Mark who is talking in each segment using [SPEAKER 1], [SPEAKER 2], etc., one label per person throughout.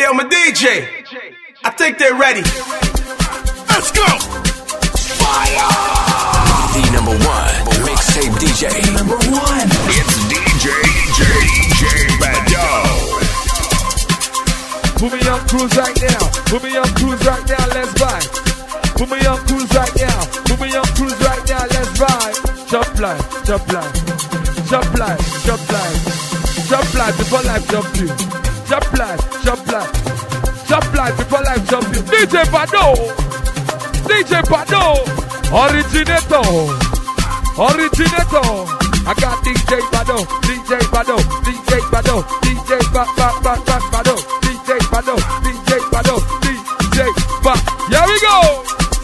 [SPEAKER 1] yo, my DJ, I think they're ready. Let's go! Fire!
[SPEAKER 2] The number one mixtape DJ.
[SPEAKER 1] Number one.
[SPEAKER 3] It's DJ Bado.
[SPEAKER 4] Put me on cruise right now. Put me on cruise right now. Let's vibe. Put me on cruise right now. Put me on cruise right now. Let's vibe. Jump line, jump line, jump line, jump line, jump line before life jump you. Jump line, jump line, jump line before life jump you. DJ Bado, DJ Bado, originator, originator. I got DJ Bado, DJ Bado, DJ Bado, DJ Bado, DJ Bado, DJ Bado, DJ Bado. Here we go.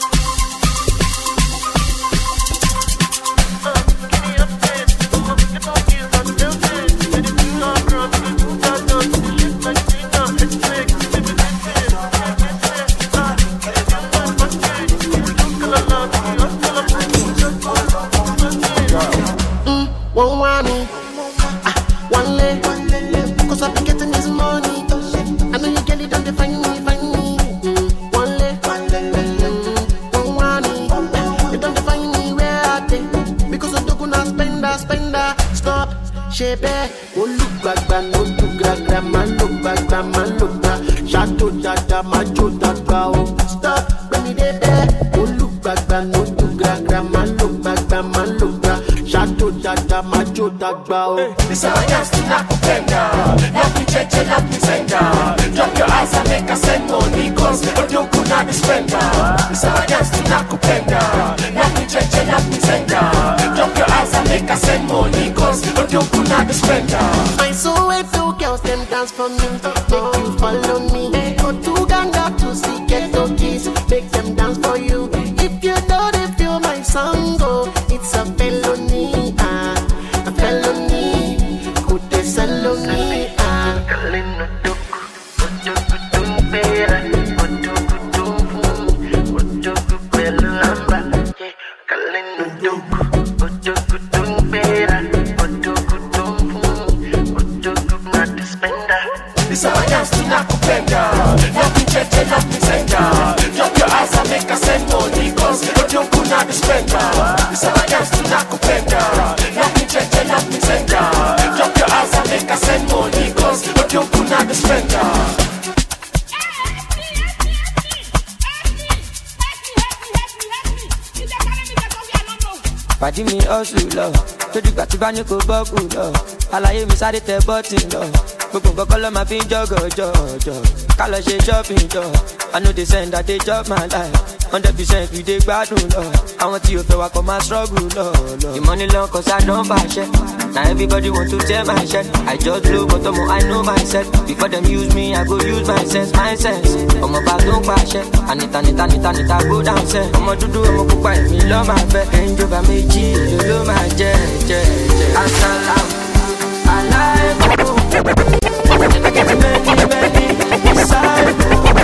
[SPEAKER 5] This how I dance to Nakupenda. Love me cheche, love me sender. Drop your eyes and make us send money, cause don't could not be spender. This how I dance to Nakupenda. Love me cheche, love me sender. Drop your eyes and make us send money, cause don't could not be spender.
[SPEAKER 6] I saw a few girls, them dance for me. Make you follow me. Go to Ganga to see ghetto kids. Make them dance for you. If you don't feel my song, go. It's a felony, a felony. Could they sell me,
[SPEAKER 5] This how I dance to Nakupenda. Love me cheche, love me sender. Drop your eyes and make us send money, cause don't could not be spender. This how I dance to Nakupenda. Love me cheche, love me sender. Drop your eyes and make us send money, cause don't could not be spender.
[SPEAKER 7] Pàdí mi hustle lọ, tójú gbà tí bá ní kò bọ́ọ̀kù lọ. Àlàyé mi sáré tẹ bọ́tì lọ. Gbogbo nǹkan kọ́ ló máa fi ń jọ́gọ̀jọ̀. Ká lọ ṣe shopping jọ. I know they send that they chop my life. 100% we dey gbádùn lọ. Àwọn tí o fẹ́ wa kọ́ máa struggle lọ. The money long cause I don bàṣẹ. Now everybody want to tear my shirt. I just blow but I know myself. Before them use me, I go use my sense. Ọmọ bá tó ń pàṣẹ. Anita go down sẹ́. Ọmọ dúdú ọmọ pupa èmi lọ́ máa fẹ́. Ẹnjọba méjì ló máa jẹ́. Asalaam alaikum. I get many inside.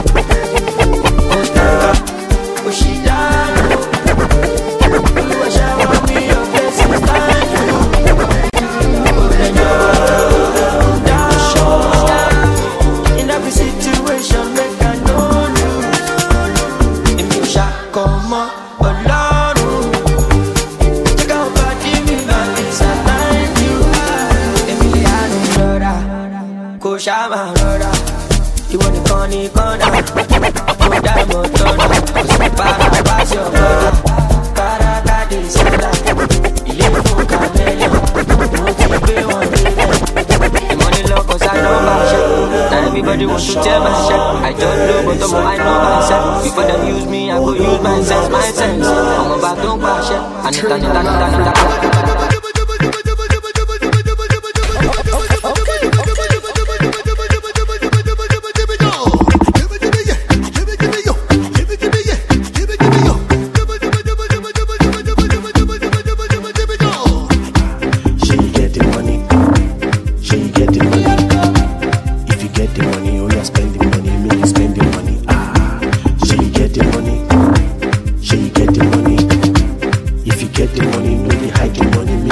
[SPEAKER 7] Oshidano. You a shower me your blessings like you. In every situation, make I know you. If you shall come on, alone. Check out body me, but it's a time you. Emiliano Rora, Koshama Rora. You want the corny corner, put that motor. Para pass your brother, para cadê sada. Ele for camellia, don't keep it on the money low cause I know my shit. Now everybody wants to tell my shit. I just know but I know myself. Before them use me, I go use my sense. I'm about to bash it. Anita.
[SPEAKER 8] If you get the money, no they hide the money.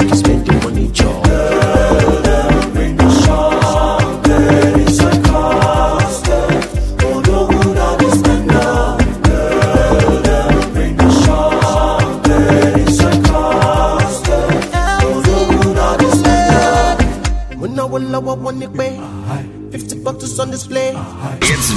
[SPEAKER 3] It's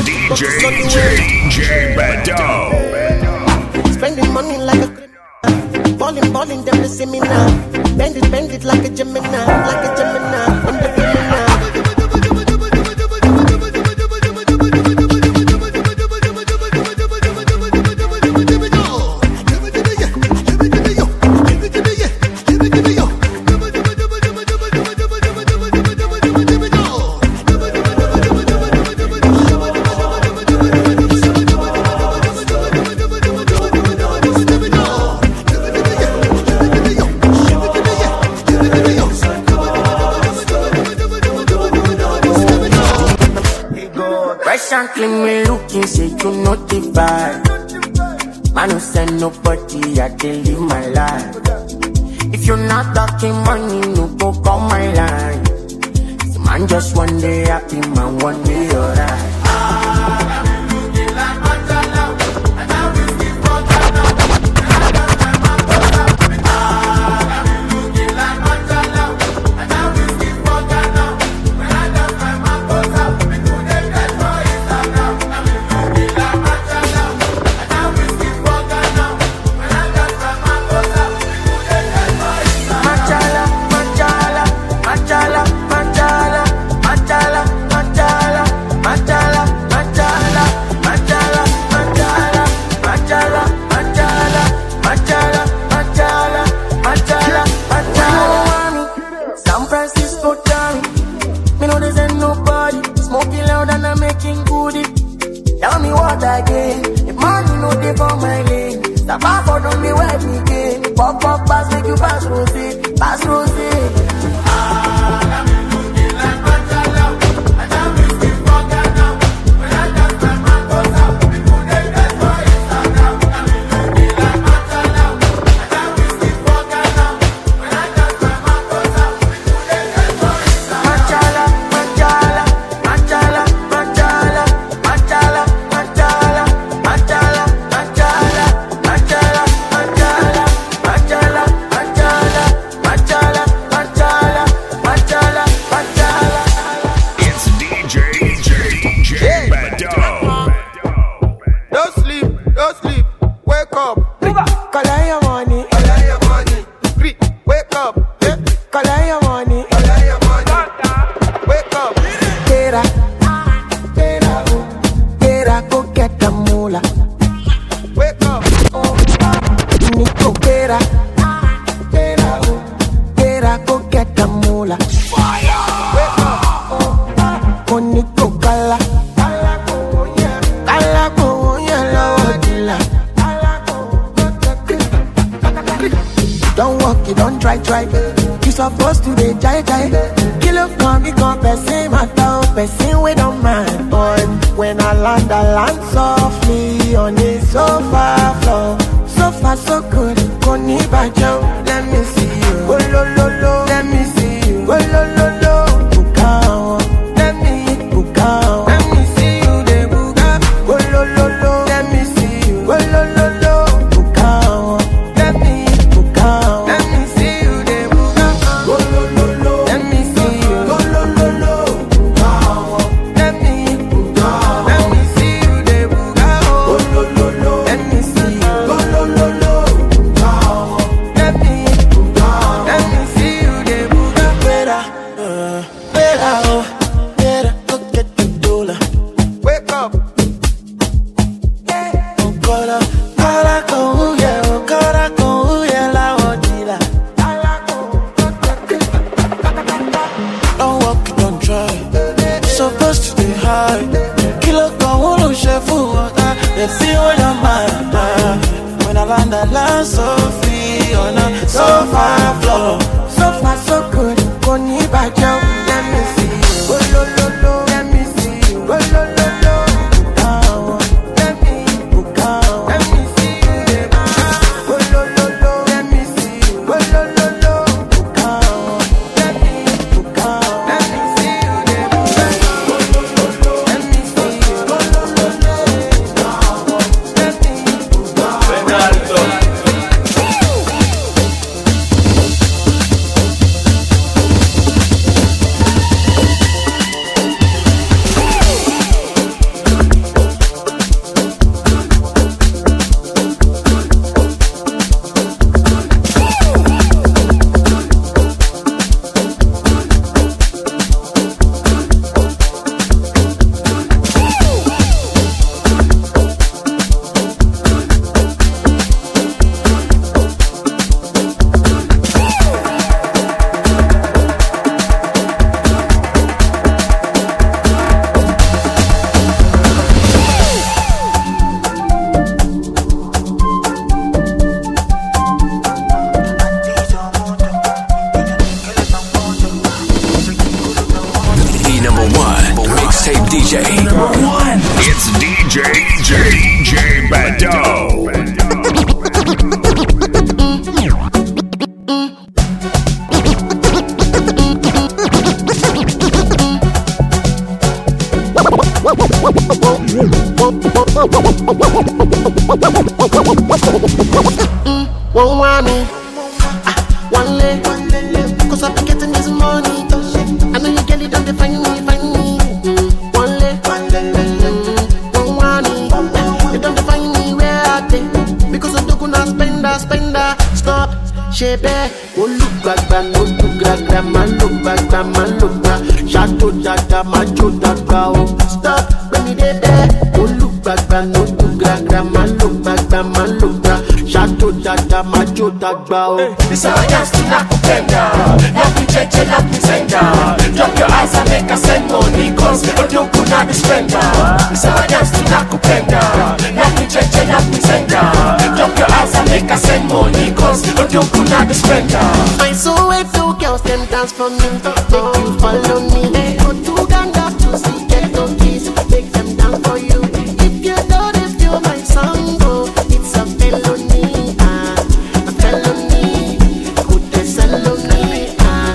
[SPEAKER 3] DJ Bado.
[SPEAKER 6] Spending money like a balling, them to see me now. Bend it like a Gemini, I'm the criminal.
[SPEAKER 7] Clean me looking, say you notify. Man who send nobody, I can live my life. If you're not talking money, no go call my line. So man just one day happy, man one day alright.
[SPEAKER 3] DJ Bado.
[SPEAKER 6] Won't want me, one leg, cause I've been getting this money. I know you get it, don't define me, find me. One leg, won't want me, you don't define me where I take. Because I'm gonna spender, stop, shape it. Oh look back, no look back, man look back, man look back. Shadow jada, macho jada, oh stop, bring me there. Oh look back, no look back, man look back, man look back. Shadow jada, macho jada, oh.
[SPEAKER 5] This how I dance to nakupenda. Knock me cheche, knock me sender. Drop your eyes and make a send money, cause I don't kuna be spender. This how I dance to nakupenda. Knock me cheche, knock me sender. Drop your eyes and make a send money, cause I don't kuna be spender.
[SPEAKER 6] I saw wait two girls them dance for me. Make you follow me. Go to Uganda to see ghetto kids. Make them dance for you. If you don't feel my song, go. It's a felony, a felony. Put a felony,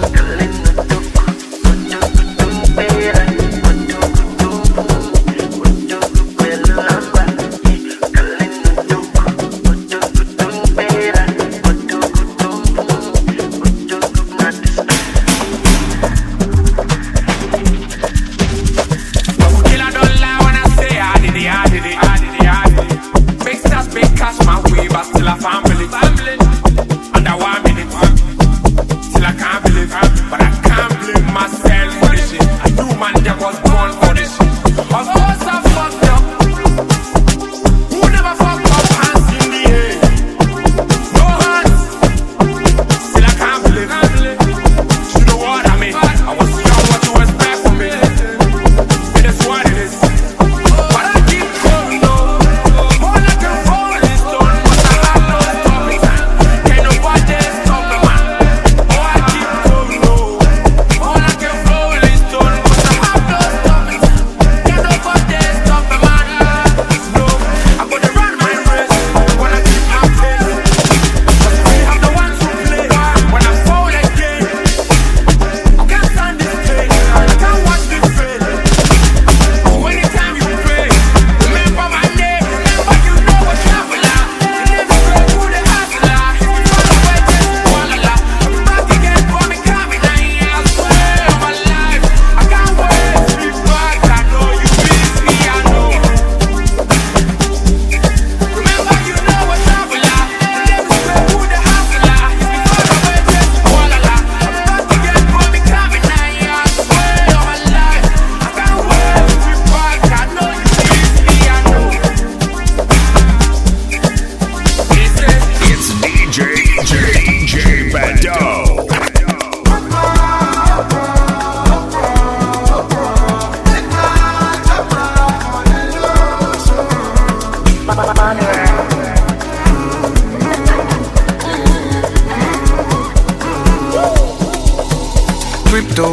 [SPEAKER 8] Crypto,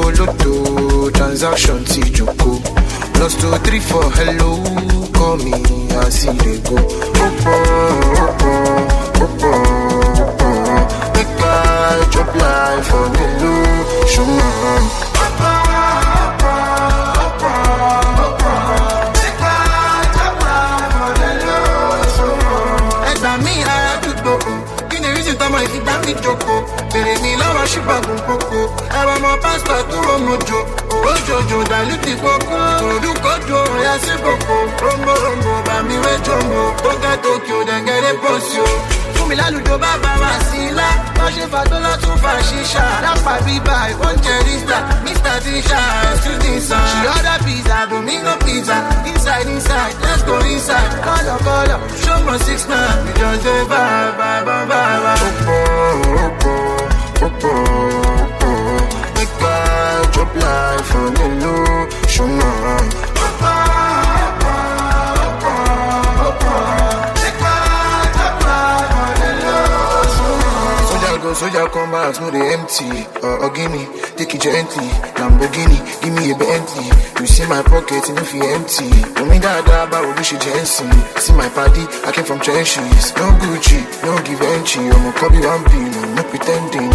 [SPEAKER 8] lotto, transaction, see Joko. Plus 234, hello, call me, I see they go. Make I drop life for the low, show me. Shibagun koko, ewa mo pastor to mojo, ojojo daluti koko, odukojo ya siboko, rombo bami we jombo, toka Tokyo then get a boss yo. Fumila ludo baba wasila, oje fadola to fashisha, lapa biba, one cherista, Mr. Tisha, studisa. She order pizza, Domingo pizza, inside, let's go inside, color, show me 6 9, we just say bye. Make I drop life on the low, show me. soldier come back, no they empty. Gimme, take it gently. Lamborghini, give me a Bentley. You see my pocket, and if you empty. No me that about we should Jensen. See my party, I came from trenches. No Gucci, no Givenchy. I'm a copy one pillow, no pretending.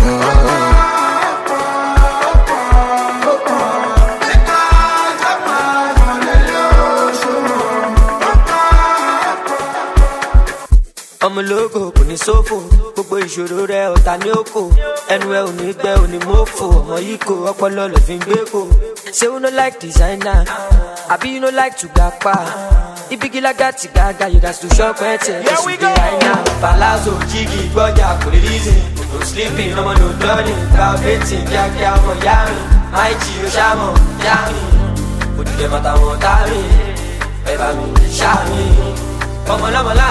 [SPEAKER 7] I'm a logo, kò ní sófò, gbogbo ìṣòro rẹ̀ ọ̀tá ní òkò, ẹnu ẹ ò ní gbẹ ò ní mọ́fò, ọmọ yìí kò ọpọlọ lọ fi ń gbé kò. Say you no like designer, àbí you no like to gapa. Ibigila gati gaga, you got to shop and tell us you right now. Palazzo, Jiggy, Gbọ́jà, kò lè reason. No sleeping, no more no dawning. Calculating, kíákíá ọmọ yá mi. My G, o ṣá mọ̀, yá mi. Òdìdẹ mọ́ta wọn tá mi. Ẹ bá mi ṣá mi. Come on, 1, 2, 3,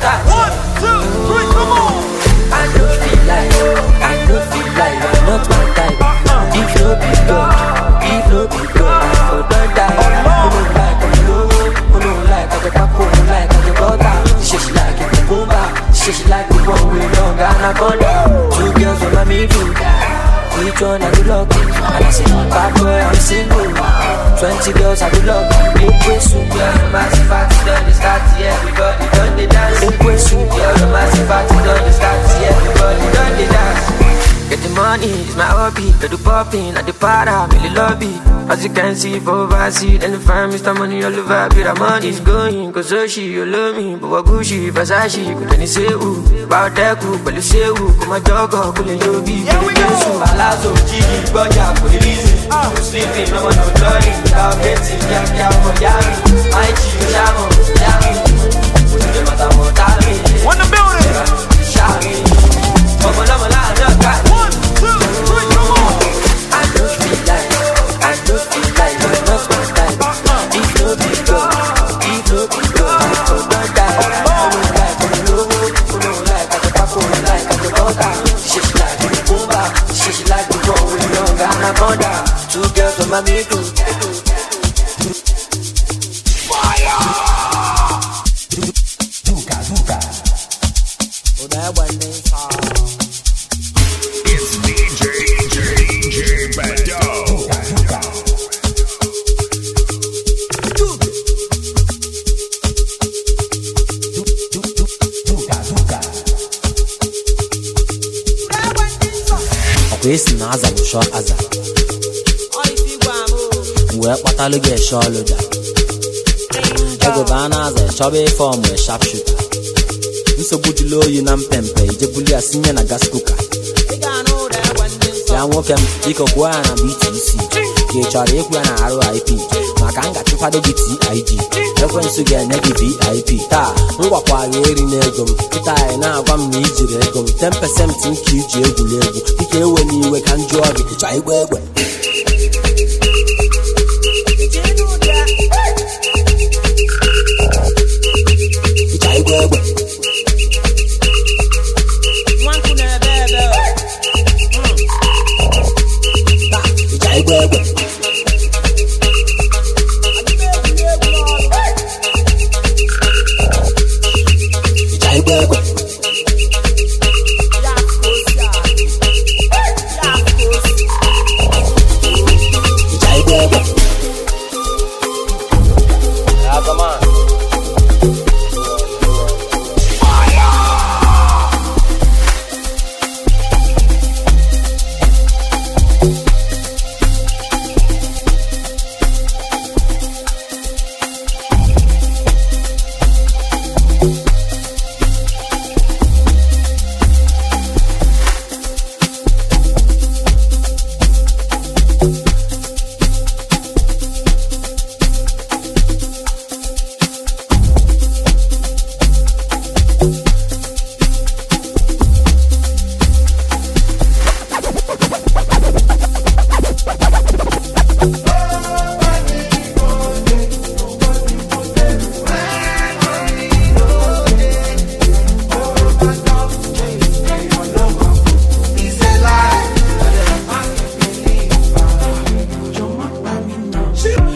[SPEAKER 7] come on. I don't feel like I'm not my type. If no be God, I for don't die. Who no like I'm low, who no like I get back, who no like I get butter. She like it, Kumba. She like the one we long anaconda. 2 girls on my middle. Which one I do love? And I say, bad boy, I'm single. 20 girls I do love. Liquid soup, yeah, massive party done the start, yeah, everybody done the dance. Liquid soup, yeah, massive party done the start, yeah, everybody done the dance. Get the money, it's my hobby. Get the popping at the para, really lobby. As you can see, for overseas, and the fam, Mr. Money all over, but the money's going. Cause Oshi, you love me, but Gucci, Versace, could any say who? About that cool, but you say who? Come my dog, could you be? Here we go. Palazzo, Jiggy, Gbọ́jà, kò lè reason. No sleeping, no more no dawning. Calculating, kíákíá ọmọ yá mi. My G, o ṣá mọ̀, yá mi. Òdìdẹ mọ́ta wọn tá mi.
[SPEAKER 1] On the building.
[SPEAKER 7] Ṣá mi. Ọmọ lọ́mọ láàrin ọ̀gá.
[SPEAKER 1] 1, 2, 3, come on.
[SPEAKER 7] I don't feel like I'm not my type. If no be God, I for don't die. Who no like I'm low, who no like I get back, who no like I get butter. She like the Kumba, she like the one we long anaconda. 2 girls on my middle.
[SPEAKER 1] Fire!
[SPEAKER 7] Oh, that one is hard.
[SPEAKER 3] It's DJ Bado.
[SPEAKER 9] Esi na aza bụ shọ aza wee kpọtalụ gị eshe ọlụda ego baa na aza chọba ife ọmụ sharp shooter nsogbu jụlụ oyi na mpempe ijebuli ya sinye na gas kuka ya nwoke m biko kwuo ya na BTC ka ị chọrọ ịkwụ ya na RIP maka m ga-achụkwado gị TIG ekwensu ga-enye gị VIP taa m gwakwa gị eri n'ego m kịta anyị na-agwa m na ijiri ego m 10% nke iji egwuregwu dịka ewe n'iwe ka m jụọ gị ịchọ igwe egbe ịchọ igwe egbe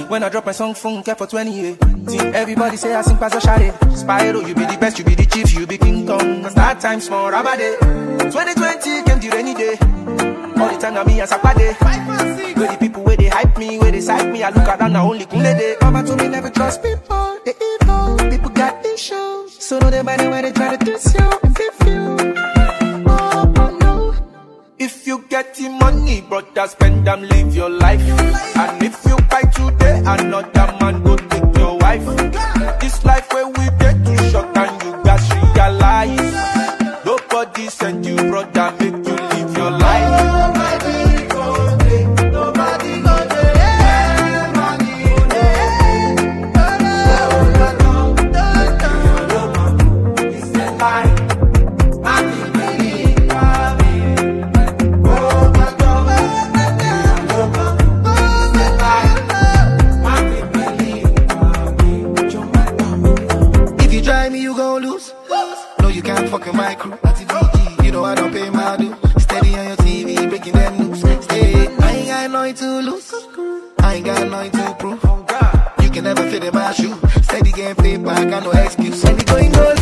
[SPEAKER 10] When I drop my song, phone kept for 20 years. Everybody say I sing past a shade. Spyro, you be the best, you be the chief, you be King Kong. Cause that time small, rabade. 2020 came the rainy day. All the time, me and Sakpade. Where the people, where they hype me, where they side me, I look around, now only Kunle day. Mama told me never trust people, they evil. People got issues, so know they money when they try to diss you and beef you. Oh no. If you get the money, brother, spend them, live your life. And if you buy today, another man go take your wife. This life where we get too short and you guys realize. Nobody send you, brother, make you live your life. Nobody go there, nobody go there.
[SPEAKER 11] You can't fuck with my crew. You know I don't pay my due. Steady on your TV, breaking them news. Stay, I ain't got nothing to lose. I ain't got nothing to prove. You can never fit in my shoe. Steady getting paper, I got no excuse. Steady going gold.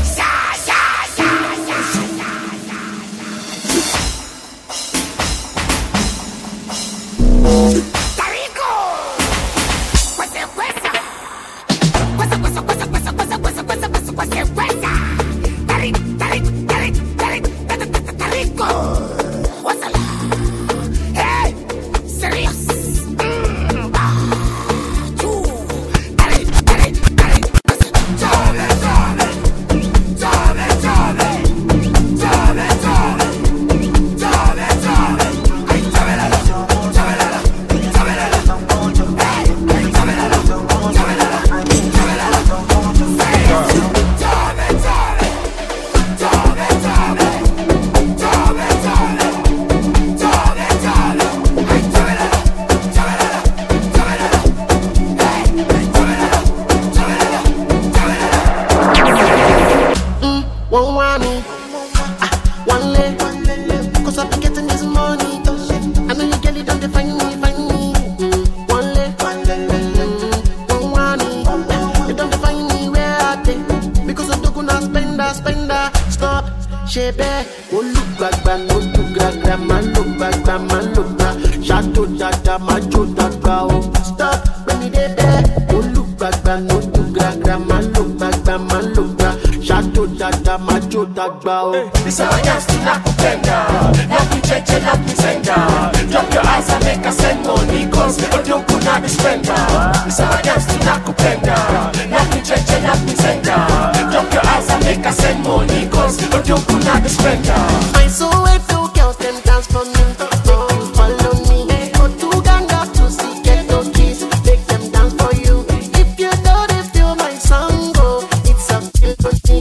[SPEAKER 5] This how I dance to Nakupenda. Knock me cheche, knock me sender. Drop your eyes and make us send money, cause I don't put out the spender. This how I dance to Nakupenda. Knock me cheche, knock me sender. Drop your eyes and make us send money, cause I don't put out the spender.
[SPEAKER 6] I saw a few girls, them dance for me. Follow me. Go to Ganga to see get those keys. Make them dance for you. If you don't feel my song, go. It's a feel for me.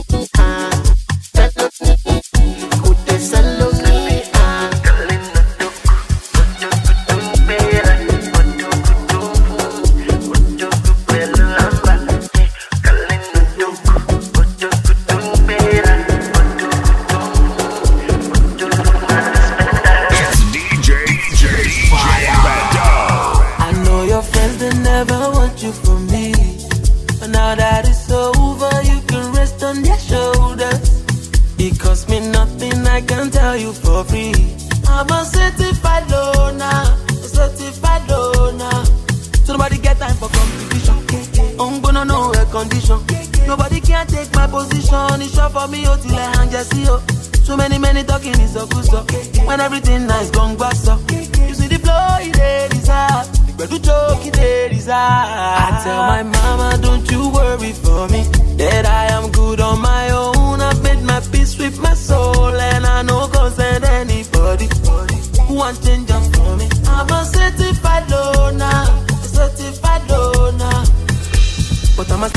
[SPEAKER 7] Nobody can take my position. It's short for me, oh, till I hang just see, oh. So many talking is so good, so when everything nice, gone back, so you see the flow, it is hard. But you joke, it is hard. I tell my mama, don't you worry for me, that I am good on my own. I've made my peace with my soul, and I no concern anybody who wants change them for me. I'm a certified loner, but I'm a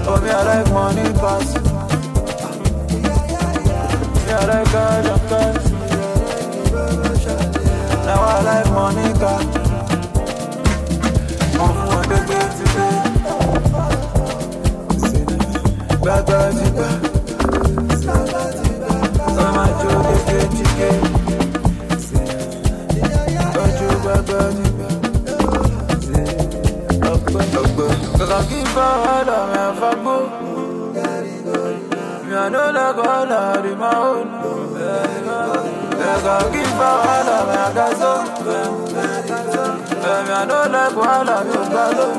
[SPEAKER 12] Oh, me I like money pass. Me I like cash and cash. Now I like money car. Move on the way today. Bad. Some I do the ticket. Don't you bad. Cause I keep all of me if I go. Me I know like all of the my own. Cause I keep all of me I got so. Me I know like all of you got so.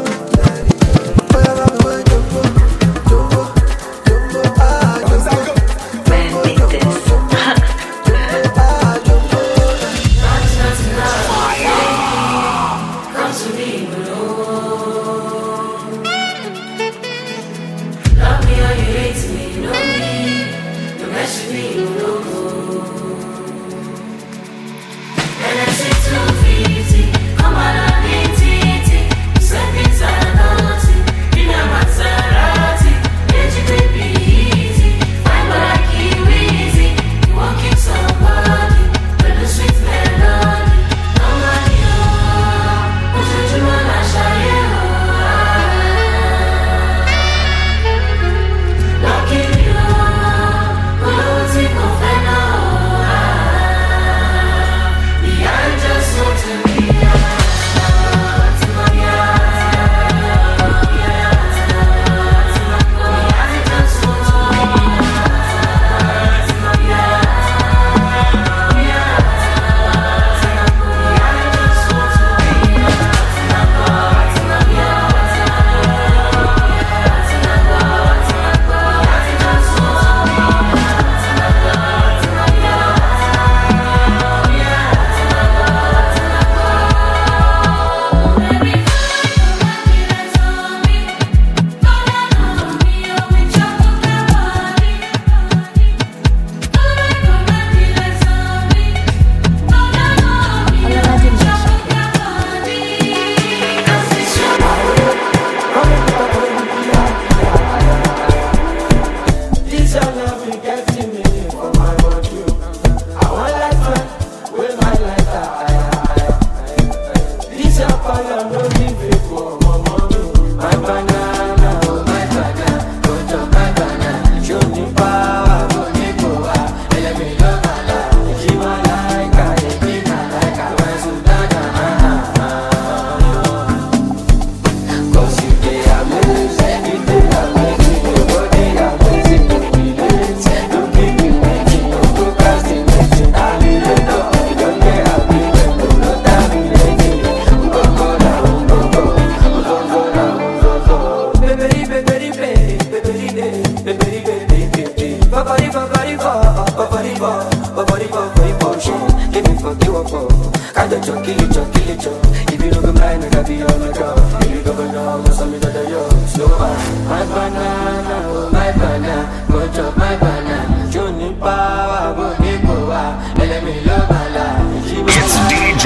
[SPEAKER 3] It's DJ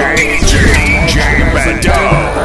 [SPEAKER 3] Bado.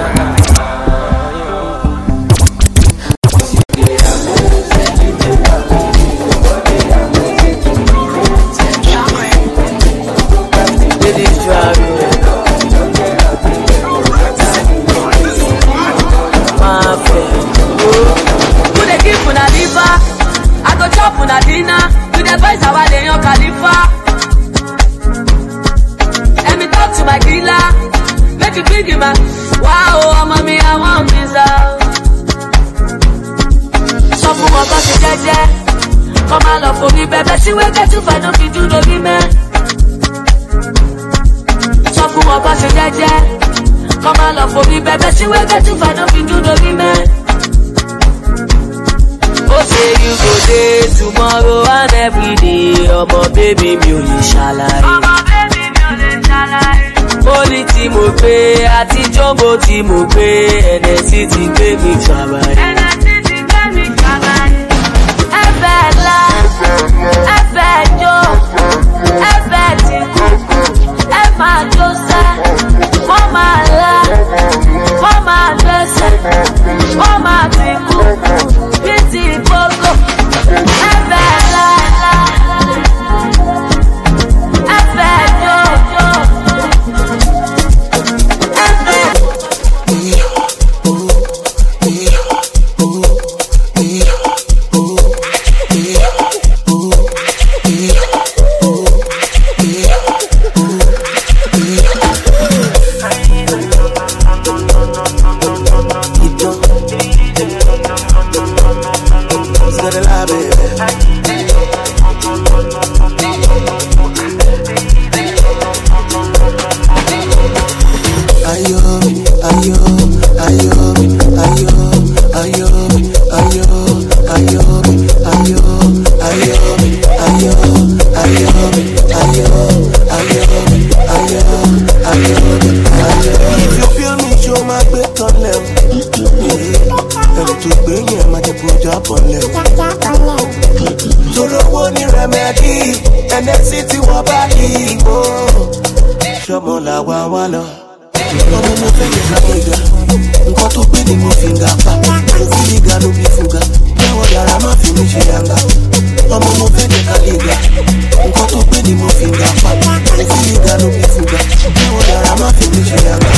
[SPEAKER 13] Tomorrow and every day, oh my baby, mi ò lè ṣàlàyé. Only tí mo gbé àti jumbo tí mo gbé, NSC ti gbé mi ṣàbàyè. Ẹ̀fẹ̀ ńlá, ẹ̀fẹ̀ jó, ẹ̀fẹ̀ tí kú, ẹ máa jó sẹ́, wọ́n máa lá, wọ́n máa gbẹ́sẹ̀, wọ́n máa ti kú, bí ti
[SPEAKER 5] ẹnẹ́sì tí wọ́n bá ìbò. Ṣọmọ làwa wá lọ. Ọmọ mo fẹ́ yẹ káwọn ìgbà. Nǹkan tó pé ni mo fi ń ga pa. Mo fi ìga ló bí fúga. Bẹ́wọ̀ yàrá má fi mi ṣe yàgbá. Ọmọ mo fẹ́ yẹ káwọn ìgbà. Nǹkan tó pé ni mo fi ń ga pa. Mo fi ìga ló bí fúga. Bẹ́wọ̀ yàrá má fi mi ṣe yàgbá.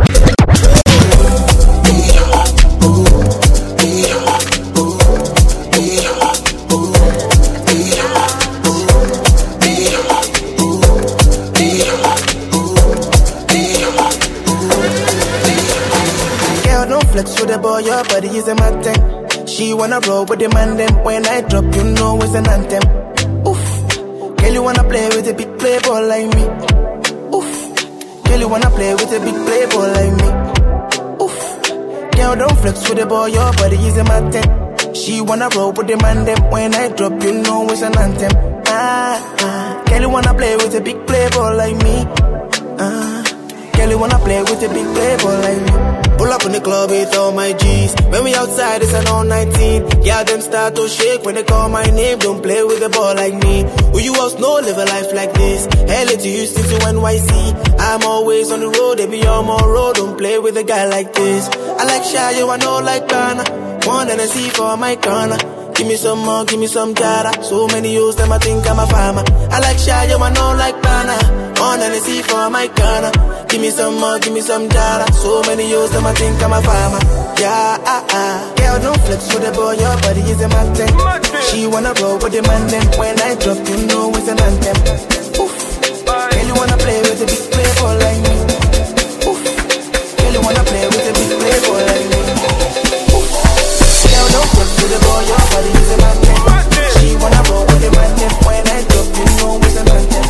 [SPEAKER 10] Flex with the boy, your body is a mad thing. She wanna roll with the man them. When I drop, you know it's an anthem. Oof, girl, you wanna play with a big playboy like me. Oof, girl, you wanna play with a big playboy like me. Oof, girl, don't flex with the boy, your body is a mad thing. She wanna roll with the man them. When I drop, you know it's an anthem. Girl, you wanna play with a big playboy like me. Girl, you wanna play with a big playboy like me. Pull up in the club with all my G's. When we outside, it's an all 19. Yeah, them start to shake when they call my name. Don't play with a ball like me. Who you else know live a life like this? LA to Houston to NYC. I'm always on the road, they be on my road. Don't play with a guy like this. I like shy, you I know like Ghana. One and a C for my corner. Give me some more, give me some jara. So many years, them I think I'm a farmer. I like shy, you I know like Ghana. One and a C for my corner. Give me some more, give me some jara. So many years, them I think I'm a farmer. Yeah, girl, don't flex with the boy, your body is a mountain. She wanna roll with the man, then when I drop, you know it's an anthem. Oof, girl, you wanna play with a big playboy like me. Oof, girl, you wanna play with a big playboy like me. Oof, girl, don't flex with the boy, your body is a mountain. She wanna roll with the man, then when I drop, you know it's an anthem.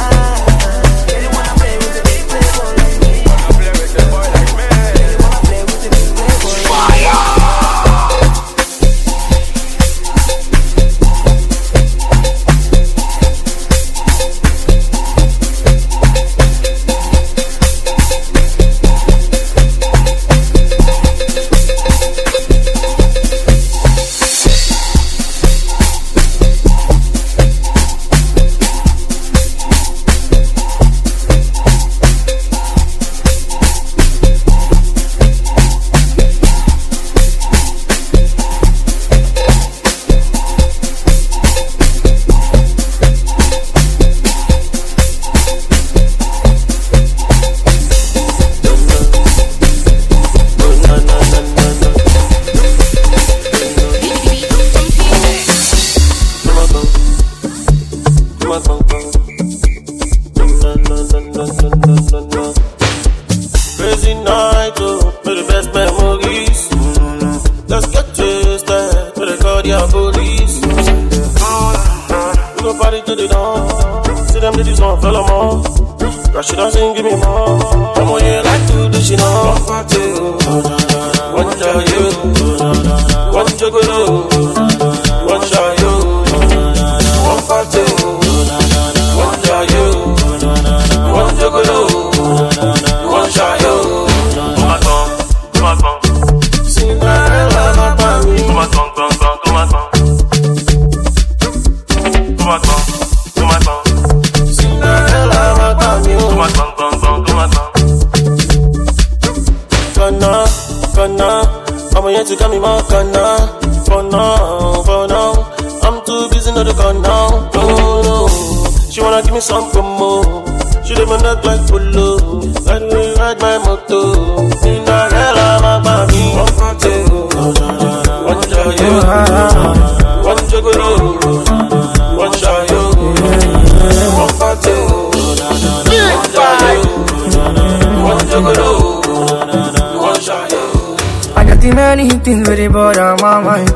[SPEAKER 14] Many things really bother my mind.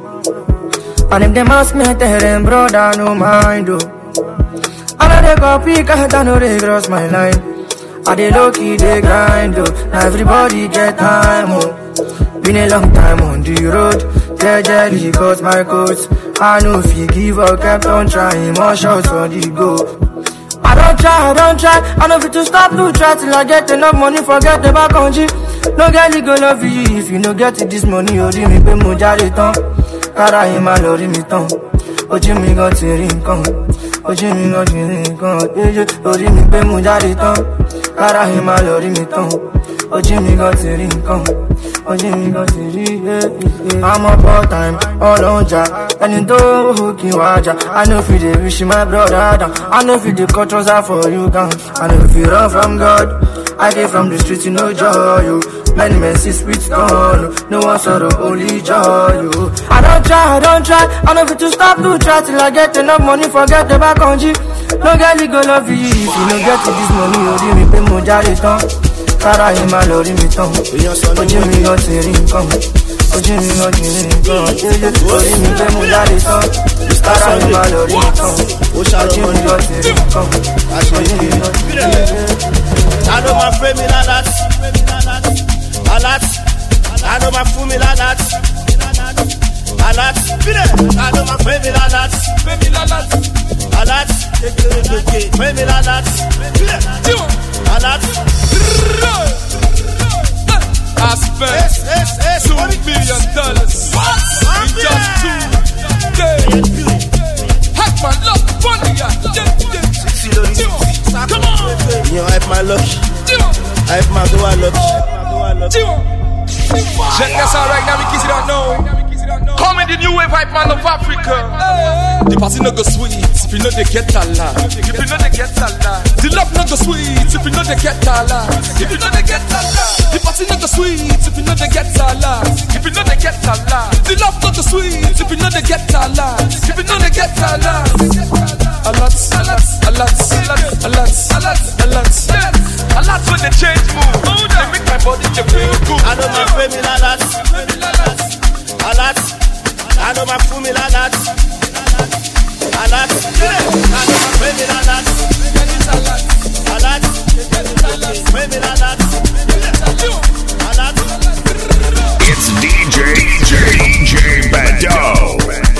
[SPEAKER 14] And if them ask me, I tell them, brother, no mind, oh. All of they copy, cause I know they cross my line. I they low key, they grind, oh. Now everybody get time, oh. Been a long time on the road. Tell jelly, got my coats. I know if you give up, kept on trying. More shots on the go. I don't try. I know if to stop, to try till I get enough money, forget the back on G. No girl, go love you if you no get it this money. Ori mi pe mo jare tan, kara yin ma lori mi tan. ojú mi gan ti rí nǹkan, ojú mi gan ti rí nǹkan, yéyé orí mi pé mo jáde tán, kára yìí máa lọ rí mi tán, ojú mi gan ti rí nǹkan, ojú mi gan ti rí I'm up all time, all on ja, ẹni tó kí wá jà, I know if you dey wish my brother down, I know if you dey cut trouser for you down, I know if you run from God, I came from the streets, you know joy, you. Many men see spirits gone, no one sorrow, only joy, you. I don't try, I know if you stop to try till I get enough money, forget the back on G. No girl, you go love you, if you no get to this money, you rí mi pé mo jáde tán, kára yìí máa lọ rí mi tán, ojú mi gan ti rí nǹkan, ojú mi gan ti rí nǹkan, orí mi pé mo jáde tán, kára yìí máa lọ rí mi tán, ojú mi gan ti rí nǹkan, ojú mi gan ti rí nǹkan.
[SPEAKER 15] I know my friend me like that, a lot. I know my fool me like that, a lot. I know my friend me like that, a lot. Friend me like that, a lot.
[SPEAKER 4] I spent $2 million in just 2 days. Hack my luck, funny, come on.
[SPEAKER 15] You hype my luck, hype my go I luck.
[SPEAKER 4] Check this out right now, in case you don't know. Come in the new wave hype man of Africa. The party no go sweet if you know they get a lot. If you know they get a lot. The love no go sweet if you know they get a lot. If you know they get a lot. The party no go sweet if you know they get a lot. If you know they get a lot. The love no go sweet if you know they get a lot. If you know they get a lot. A lot, a lot, a lot, a lot, a lot, a lot, a lot when they change mood. They make my body to feel good.
[SPEAKER 15] I know my friend me like that, a lot. I know my fool me like that, a lot. I know my friend me like that, a lot. Friend me like that, a lot.
[SPEAKER 3] It's DJ Bado.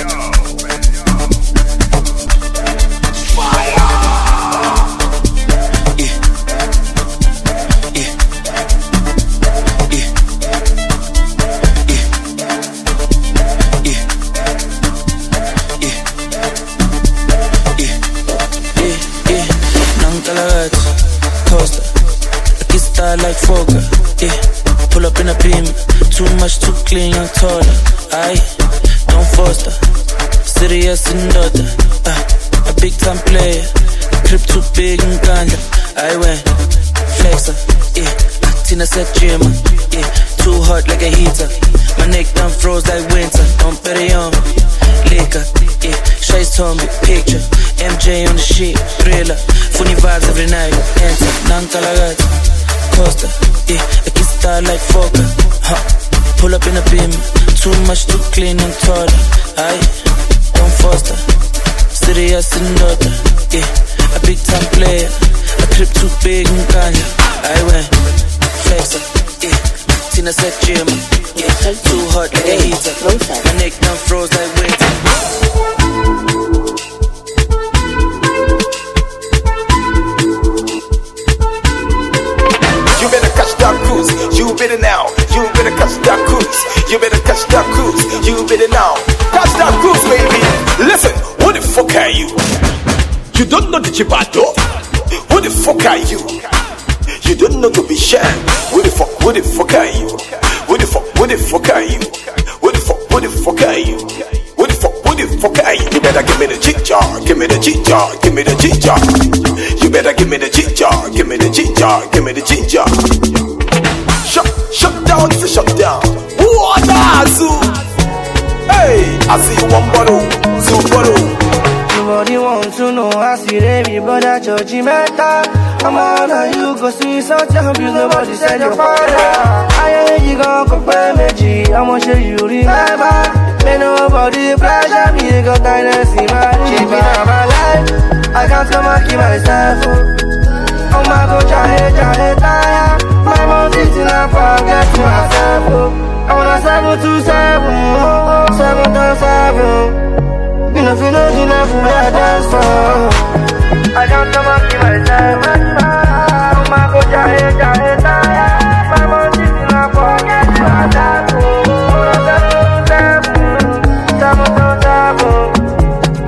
[SPEAKER 16] Like Fokker, yeah. Pull up in a beam, too much, too clean, young taller. Aye, don't foster, serious and daughter. A big time player, crib too big and ganja. I went flexer, yeah. Tina said Jimmer, yeah. Too hot like a heater. My neck done froze like winter. Don't bet it on liquor, yeah. Shay's told me picture. MJ on the shit, thriller. Funny vibes every night. Enter, Nankalagat. Costa, yeah, I can style like Fokker, pull up in a beam, too much, too clean and taller. Aye, don't foster, serious and daughter, yeah, a big time player, a crib too big and ganja. I went flexer, yeah, Tina said Jim, yeah, too hot like a heater, my neck done froze like winter.
[SPEAKER 1] You better catch that cruise, you better now. You better catch that cruise, you better catch that cruise, you better now. Catch that cruise, baby. Listen, who the fuck are you? You don't know the Chibado? Who the fuck are you? You don't know to be shy. Who the fuck are you? Who the fuck are you? Who the fuck are you? Who the fuck are you? You better give me the G-jar, give me the G-jar, give me the G-jar. You better give me the G-jar, give me the G-jar, give me the G-jar. Shut down, it's a shut down. What zoo? Hey, I see you one bottle, two bottle.
[SPEAKER 14] Nobody wants to know I see baby, but I judge you better. I'm on you go see something, nobody said your father. I ain't you gon' compare me, I'ma show you remember. May nobody pressure me, got kindness in my life. My life, I can't come and keep myself. Oh my God, jahe, tire. My mom sitting and forget myself. I wanna 727, 7 times 7. You know, if you know, you know, for I dance for. I can't come and keep myself. Oh my God, jahe, tire. My mom sitting and forget myself. I wanna 727, 7 times 7.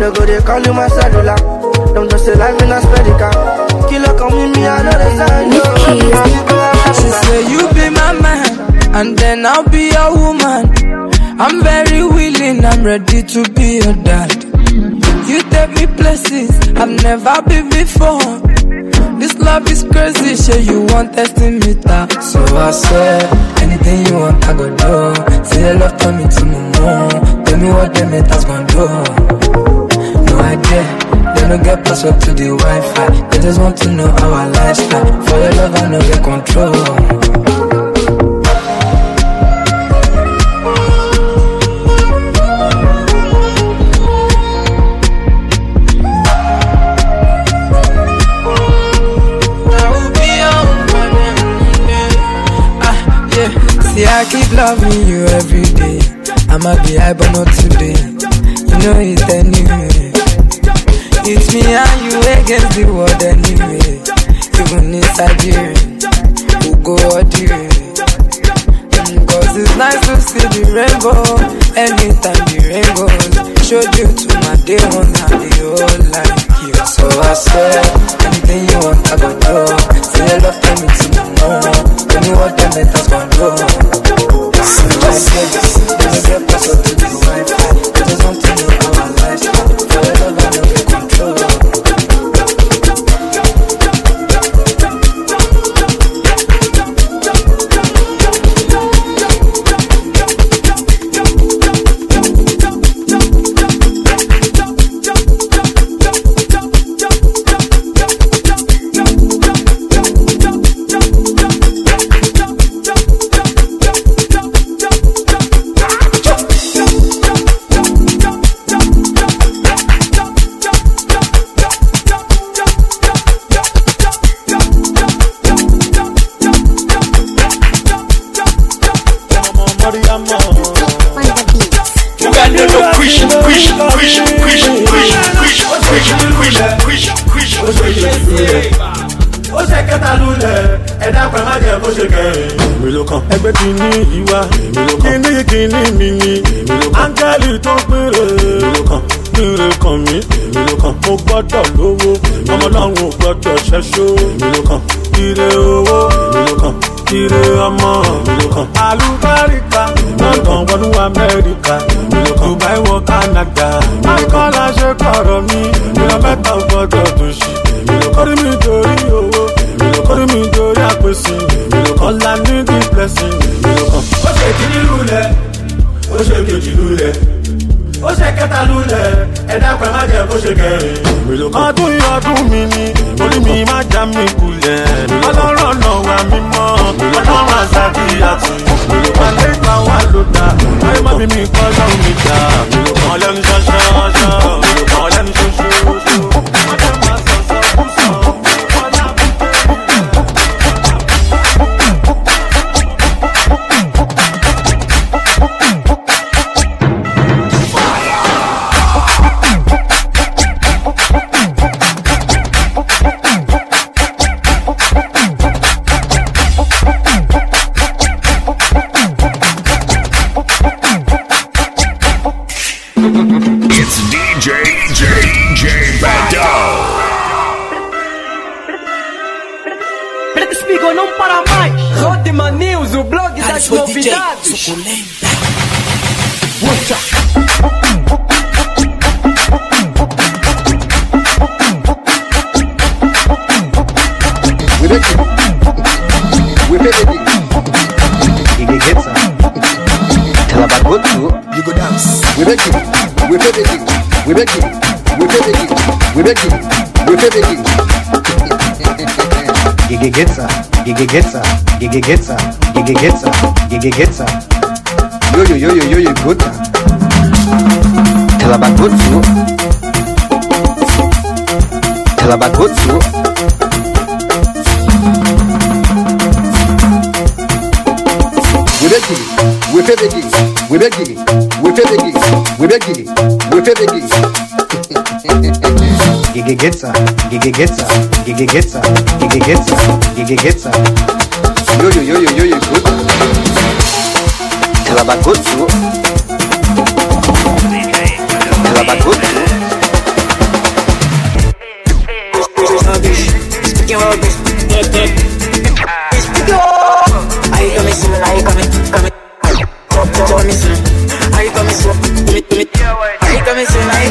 [SPEAKER 14] they go, they call you my cellular. Don't just say life in a spedica. Killer come with me, I know the sign.
[SPEAKER 12] She say you be my man, and then I'll be your woman. I'm very willing, I'm ready to be your dad. You take me places I've never been before. This love is crazy, sure you want testing me that. So I said, anything you want, I go do. Say your love turn me to more. Tell me what them haters gon' do. No idea, they don't get password to the Wi-Fi. They just want to know our lifestyle. For your love, I know get control. See, I keep loving you every day. I'ma be high, but not today. You know it anyway. It's me and you against the world anyway. Even inside here, we'll go all the way. Cause it's nice to see the rainbow. Anytime the rain goes, showed you to my day one, and the whole like you. So I said, anything you want, I go do. Say your love, tell me to more. Tell me what them haters gon' do. So I said, there's a get password to the Wi-Fi. I just want to know our lifestyle. For your love, I know get control.
[SPEAKER 17] Ẹgbẹ́ ti ní ìwà, kíní mi ni, áńgẹ́lì tó péré, péré kan mi, mo gbọ́dọ̀ lówó, ọmọ ọlọ́run ò gbọ́dọ̀ ṣẹ́ṣó, ire owó, ire ọmọ, àlùbáríkà, London wọnú Amẹ́ríkà, Dubai wọ Canada, akọ́lá ṣe kọ̀rọ̀ mi, ìran mẹ́ta ò gbọ́dọ̀ tó ṣì, kórí mi torí owó, kórí mi torí àpèsè. All I need is blessing. Ó ṣe kìíní lulẹ̀, ó ṣe kejì lulẹ̀, ó ṣe kẹta lulẹ̀, ẹ̀dá pẹ̀ má jẹ́ kó ṣe kẹrin. Ọdún yìí ọdún mi ni, orí mi má já mi kulẹ̀. Ọlọ́run ọ̀nà wa mímọ́, ọlọ́run àṣàbí àti. Àlẹ́ ìgbà wà ló dá, ayé má bí mi kọ́ lọ́run mi dá. Ọ̀lẹ́nu ṣọṣọ ọṣọ, ọ̀lẹ́nu ṣoṣo ṣoṣo.
[SPEAKER 18] Novidades.
[SPEAKER 19] You go dance. We make it. We make it. We make it. We make it. We make it. We make it. Gigegetsa, gigegetsa, gigegetsa, gigegetsa, gigegetsa. Yo yo yo yo yo yo gota. Telabagotsu. Telabagotsu. We make it. We make it. We make it. We make it. We make it. We make it. Gigegetsa, gigegetsa, gigegetsa, gigegetsa, gigegetsa. Yo yo yo yo yo yo good. Telabagotsu. Telabagotsu.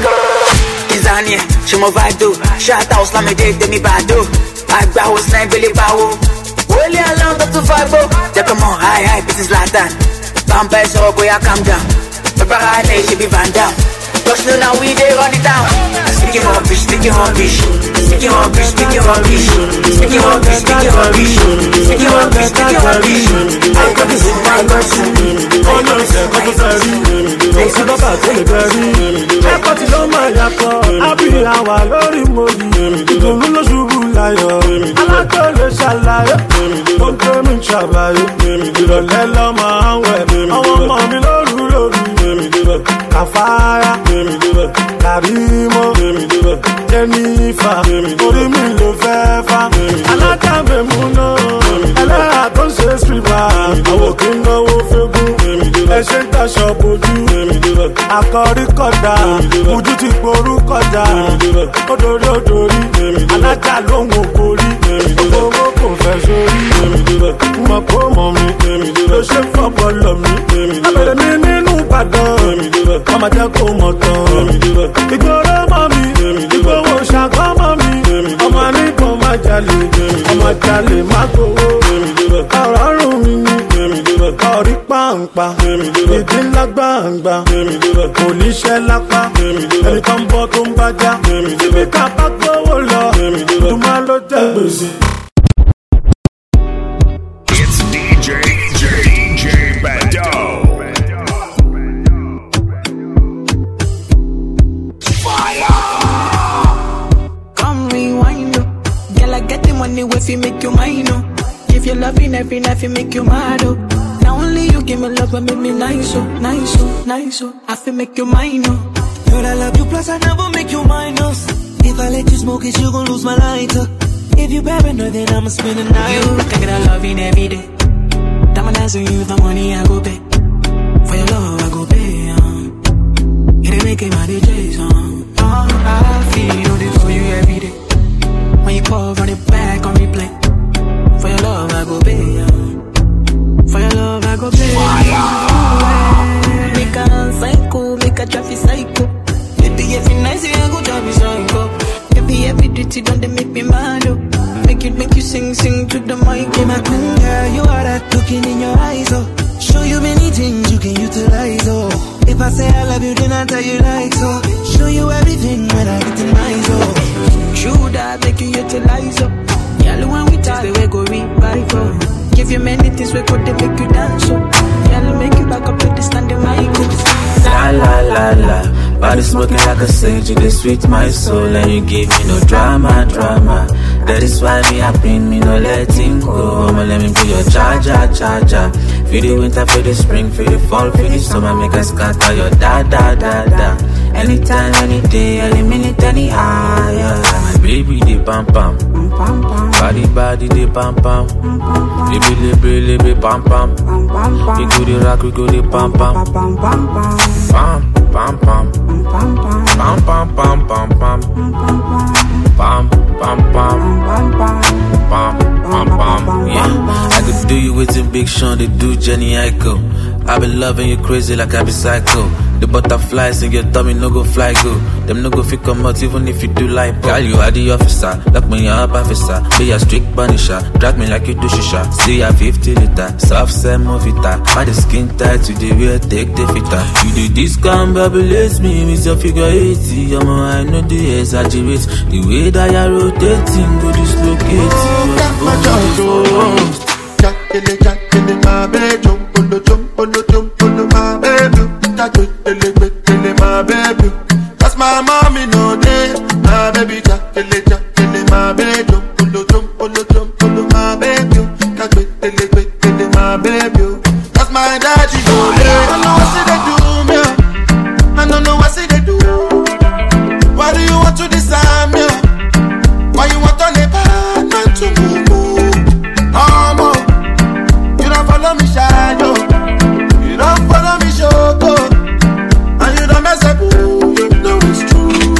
[SPEAKER 18] Kizania, she mo vado. Shout out, slam me day, me bado. Agba was nine billy bow. Only along the 250. They come on, high, business like that. Vampire so go ya calm down. Pepper she be Van Down. Cause no now we dey run it down. Speaking rubbish, speaking rubbish. Speaking rubbish, speaking rubbish. Speaking rubbish, speaking rubbish. Speaking rubbish, speaking rubbish. I got this in my person.
[SPEAKER 17] Oh no, c'est pas tout ça rit. On se bat pas, c'est le berry. Ẹ̀kọ́ tí ló máa yàtọ̀, àbí àwa lórí mòdì. Ìdùnnú ló ṣubú láyọ̀. Alájọ lè ṣàlàyé. Ó ń tó mi ṣàbàyè. Ìrọ̀lẹ́ lọ máa ń wẹ̀. Àwọn ọmọ mi lóru lóru. Kàfáyà. Kàrímọ́. Jẹ́nífà. Orí mi ló fẹ́ fà. Alájàmbé mú náà. Ẹlẹ́yà tó ń ṣe sípà. Àwọn kì í náwó fẹ́gùn. Ẹ ṣe ń taṣọ bojú. Akọrí kọjá. Ojú ti gború kọjá. Odori odori. Alájà lóhùn òkórí. Owó kò fẹ́ sórí. Mọ̀ kó mọ̀ mi. Ló ṣe ń fọ́pọ̀ lọ mi. Abẹ̀rẹ̀ mi nínú Ìbàdàn. Ọmọ jẹ́ kó mọ̀ tán. Ìgboro mọ̀ mi. Ìgbowó ṣàkọ́ mọ̀ mi. Ọmọ nígbọ̀n má jalè. Ọmọ jalè má gbowó. Ọ̀rọ̀ rùn mi ni. Ọ̀rí pàǹpà. Ìdí ńlá gbàǹgbà. Kò níṣẹ́ lápá. Ẹni kan bọ́ tó ń bájá. Síbi ká bá gbówó lọ. Ìdùnmá ló jẹ́ gbèsè.
[SPEAKER 3] It's DJ Bado.
[SPEAKER 20] Come rewind, oh. Girl, I get the money if you make you mine, oh. If you loving every night, you make you mad, oh. Now only you give me love, but make me nice, oh, nice, oh, nice, oh. I feel make you mine, oh.
[SPEAKER 7] Girl, I love you, plus I never make you minus. If I let you smoke it, you gon' lose my lighter. If you paranoid, then I'ma spend the night.
[SPEAKER 20] You think that I love you every day. Diamond dance with you, the money I go pay. For your love, I go pay, You didn't make it my DJs, I feel this for you every day. When you call, run it back on replay. For your love, I go pay, For your love, I go pay. Make a psycho, make a traffic psycho. Baby, every night, I go drive me psycho. Baby, every duty don't they make me mad, oh. Make you sing to the mic.
[SPEAKER 7] Hey, my queen girl, you are that looking in your eyes, oh. Show you many things you can utilize, oh. If I say I love you, then I tell you like so. Show you everything when I get in my zone.
[SPEAKER 20] True that make you utilize, oh. Yellow when we touch, the way go revive, oh. Give you many things, we could make you dance, oh. Yellow make you back up to the standing mic, oh.
[SPEAKER 16] La la la la, body smoking like a sage, you just sweet my soul, and you give me no drama. That is why me happy, me no letting go. I'ma let me be your charger. Feel the winter, feel the spring, feel the fall, feel the summer, make us scatter your da. Anytime, any day, any minute, any hour. My baby, they pam pam. Body, they pam pam. Baby, pam pam. We go the rock, we go the pam pam. Pam pam pam. Pam pam pam pam pam. Pam pam pam. Yeah, I could do you with a Big Sean, they do Jenny Aiko. I been loving you crazy like I be psycho. The butterflies in your tummy no go fly go. Them no go fit come out even if you do like girl, you are the officer. Lock me up officer. Be a strict punisher. Drag me like you do shisha. See ya 50 liter. Soft sand movita. By the skin tight to the real take the fitter. You do this come babbles me. Miss your figure 80. I know the exaggerate. The way that you're rotating go dislocate.
[SPEAKER 8] Jackele, my baby, jump, my baby, my baby. That's my mommy, no day. My baby, jackele, my baby, jump, my baby. Jackele, my baby. That's my daddy, no day. I don't know what see they do, me. I don't know what see they do. Why do you want to disarm me? Why you want to live bad man to move? Follow me, shadow. You don't follow me, shoko. And you don't mess up, you know it's true.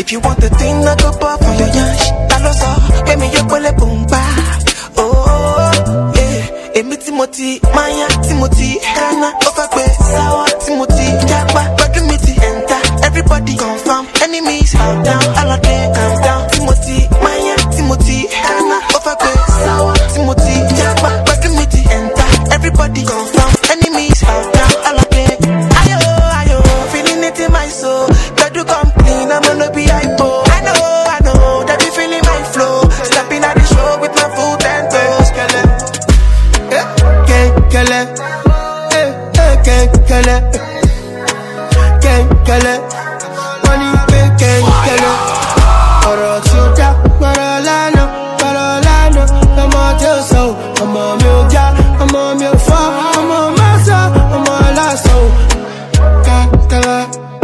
[SPEAKER 7] If you want the thing, I go pop for your yash. Taloso, give me your pole boom ba. Oh, yeah. Emi Timothy, Maya Timothy, Hannah, Ofakwe, Sawa Timothy, Japa, Badumiti, enter. Everybody confirm, enemies down, all of them calm down. Timothy, Maya Timothy, Hannah, Ofakwe, Sawa Timothy, Japa, Badumiti, enter. Everybody confirm, enemies down, all of them. Ayo, ayo, feeling it in my soul. That you come clean, I'm gonna be hypo. I know, that you feeling my flow. Stepping at the show with my foot and toes.
[SPEAKER 5] Kele, money kele. Ọ̀rọ̀ tí ó já, ọ̀rọ̀ lánàá, ọmọ tí ó sọ, ọmọ mi ò já, ọmọ mi ò fọ́, ọmọ mẹ́sà, ọmọ lásán. Kele,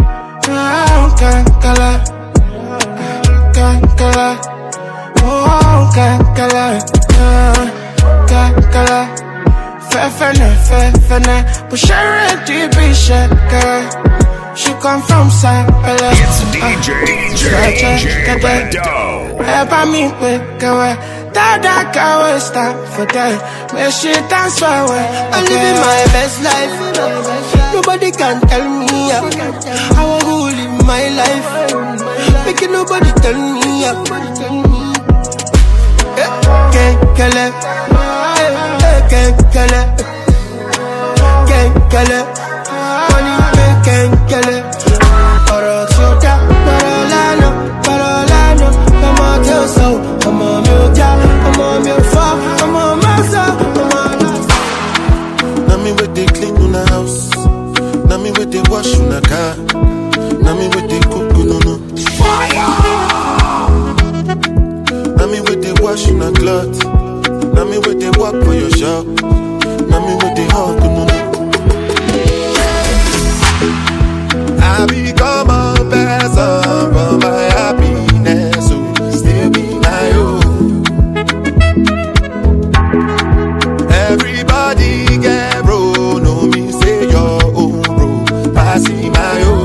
[SPEAKER 5] Fefene, but she ready be shaker. She come from Sapele.
[SPEAKER 3] It's DJ Bando.
[SPEAKER 5] Ever me quick away. Dada can't stop for that. Make she dance for away. I'm living my best life. Nobody can tell me up. I want to live my life. Making nobody tell me up. Kele. Money kele. Ọ̀rọ̀ tí ó já, ọ̀rọ̀ lánàá. Ọmọ tí ó sọ, ọmọ mi ò já, ọmọ mi ò fọ́, ọmọ mẹ́sà, ọmọ lásán.
[SPEAKER 21] Now me with the clean on the house. Now me with the wash on the car. Now me with the cook no. Fire. Now me with the wash on the cloth. Now me with the work for your shop. Now me with the hug no. I become a person for my happiness, so still be my own. Everybody get bro, no me say your own bro, passing my own.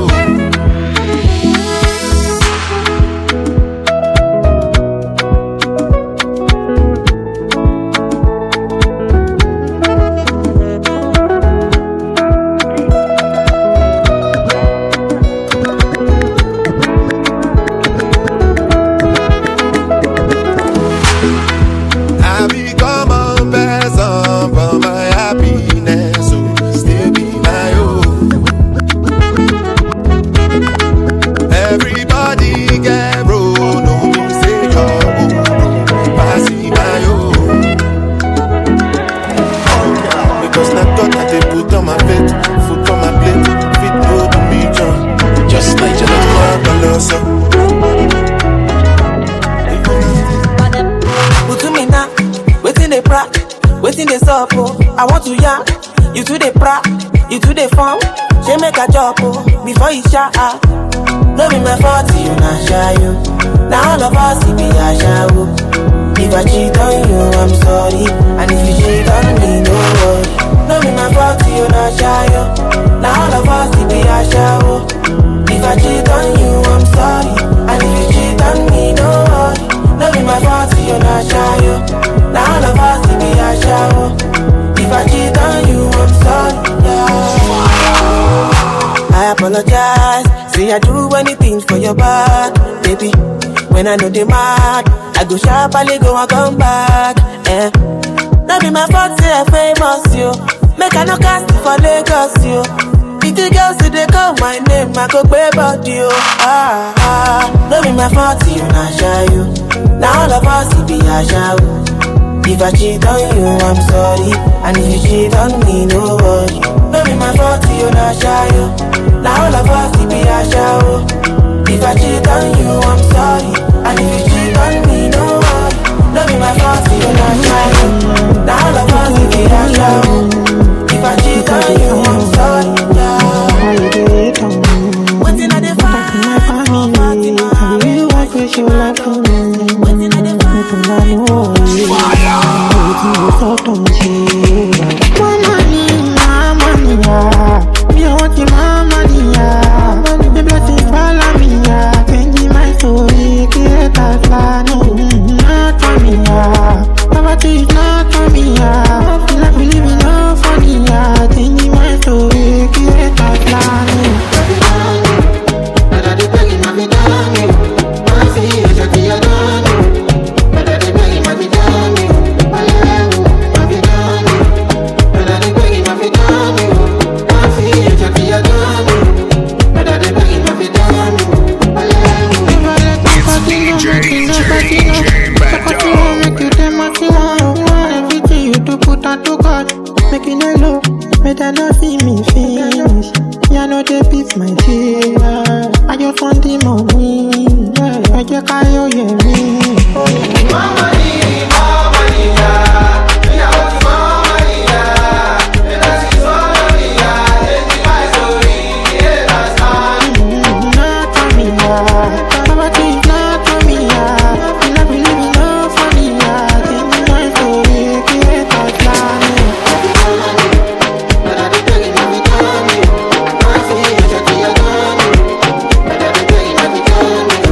[SPEAKER 7] I want to yarn, you to the pra, you to the farm. She make a job before you shot out. No be my fault, you not shy you. Now all of us be a shy. If I cheat on you, I'm sorry. And if you cheat on me, no worry. No be my fault, you not shy you. Now all of us be a shy. If I cheat on you, I'm sorry. And if you cheat on me, no worry. No be my fault, you not shy you. Now all of us be a shy. If I cheat on you, I'm sorry, yeah. I apologize, say I do anything for your back, baby. When I know they mad, I go sharply go and come back, eh. That be my fault, say I famous, you. Make I no cast for Lagos, you. If the girls say they call my name, I go pay about you. That be my fault, you not shy, you. Now all of us, it be a shy. If I cheat on you, I'm sorry. And if you cheat on me, no worry. No be my fault, you not shy. Now all of us, it be a show. If I cheat on you, I'm sorry. And if you cheat on me, no worry. No be my fault, you not shy. Now all of us, it be a show. If I cheat on you, I'm sorry. What's in the fire? I really want to show love for me. What's in the fire? Fire!
[SPEAKER 2] they no see me finish. Yeah, no they beat my tears. I just want the money. I just can't hear me.
[SPEAKER 5] Mama, yeah. We are what mama, yeah. And that's his story, yeah. And the my story, yeah, that's mine.
[SPEAKER 2] Not for me, yeah. Mama, please, not for me, yeah. You love me, living love for me, yeah. Take me my story, create a plan. But I did take it, let me come in. I see it, I see it, but I did take it, let me come in.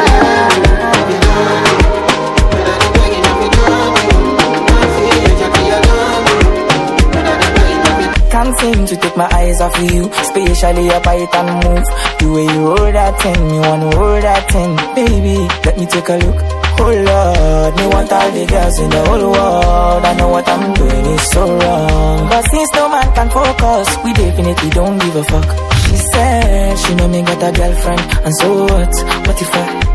[SPEAKER 12] Can't seem to take my eyes off of you, especially your bite and move. The way you hold that thing, you wanna hold that thing. Baby, let me take a look. Oh Lord, me want all the girls in the whole world. I know what I'm doing is so wrong, but since no man can focus, we definitely don't give a fuck. She said she know me got a girlfriend, and so what? What if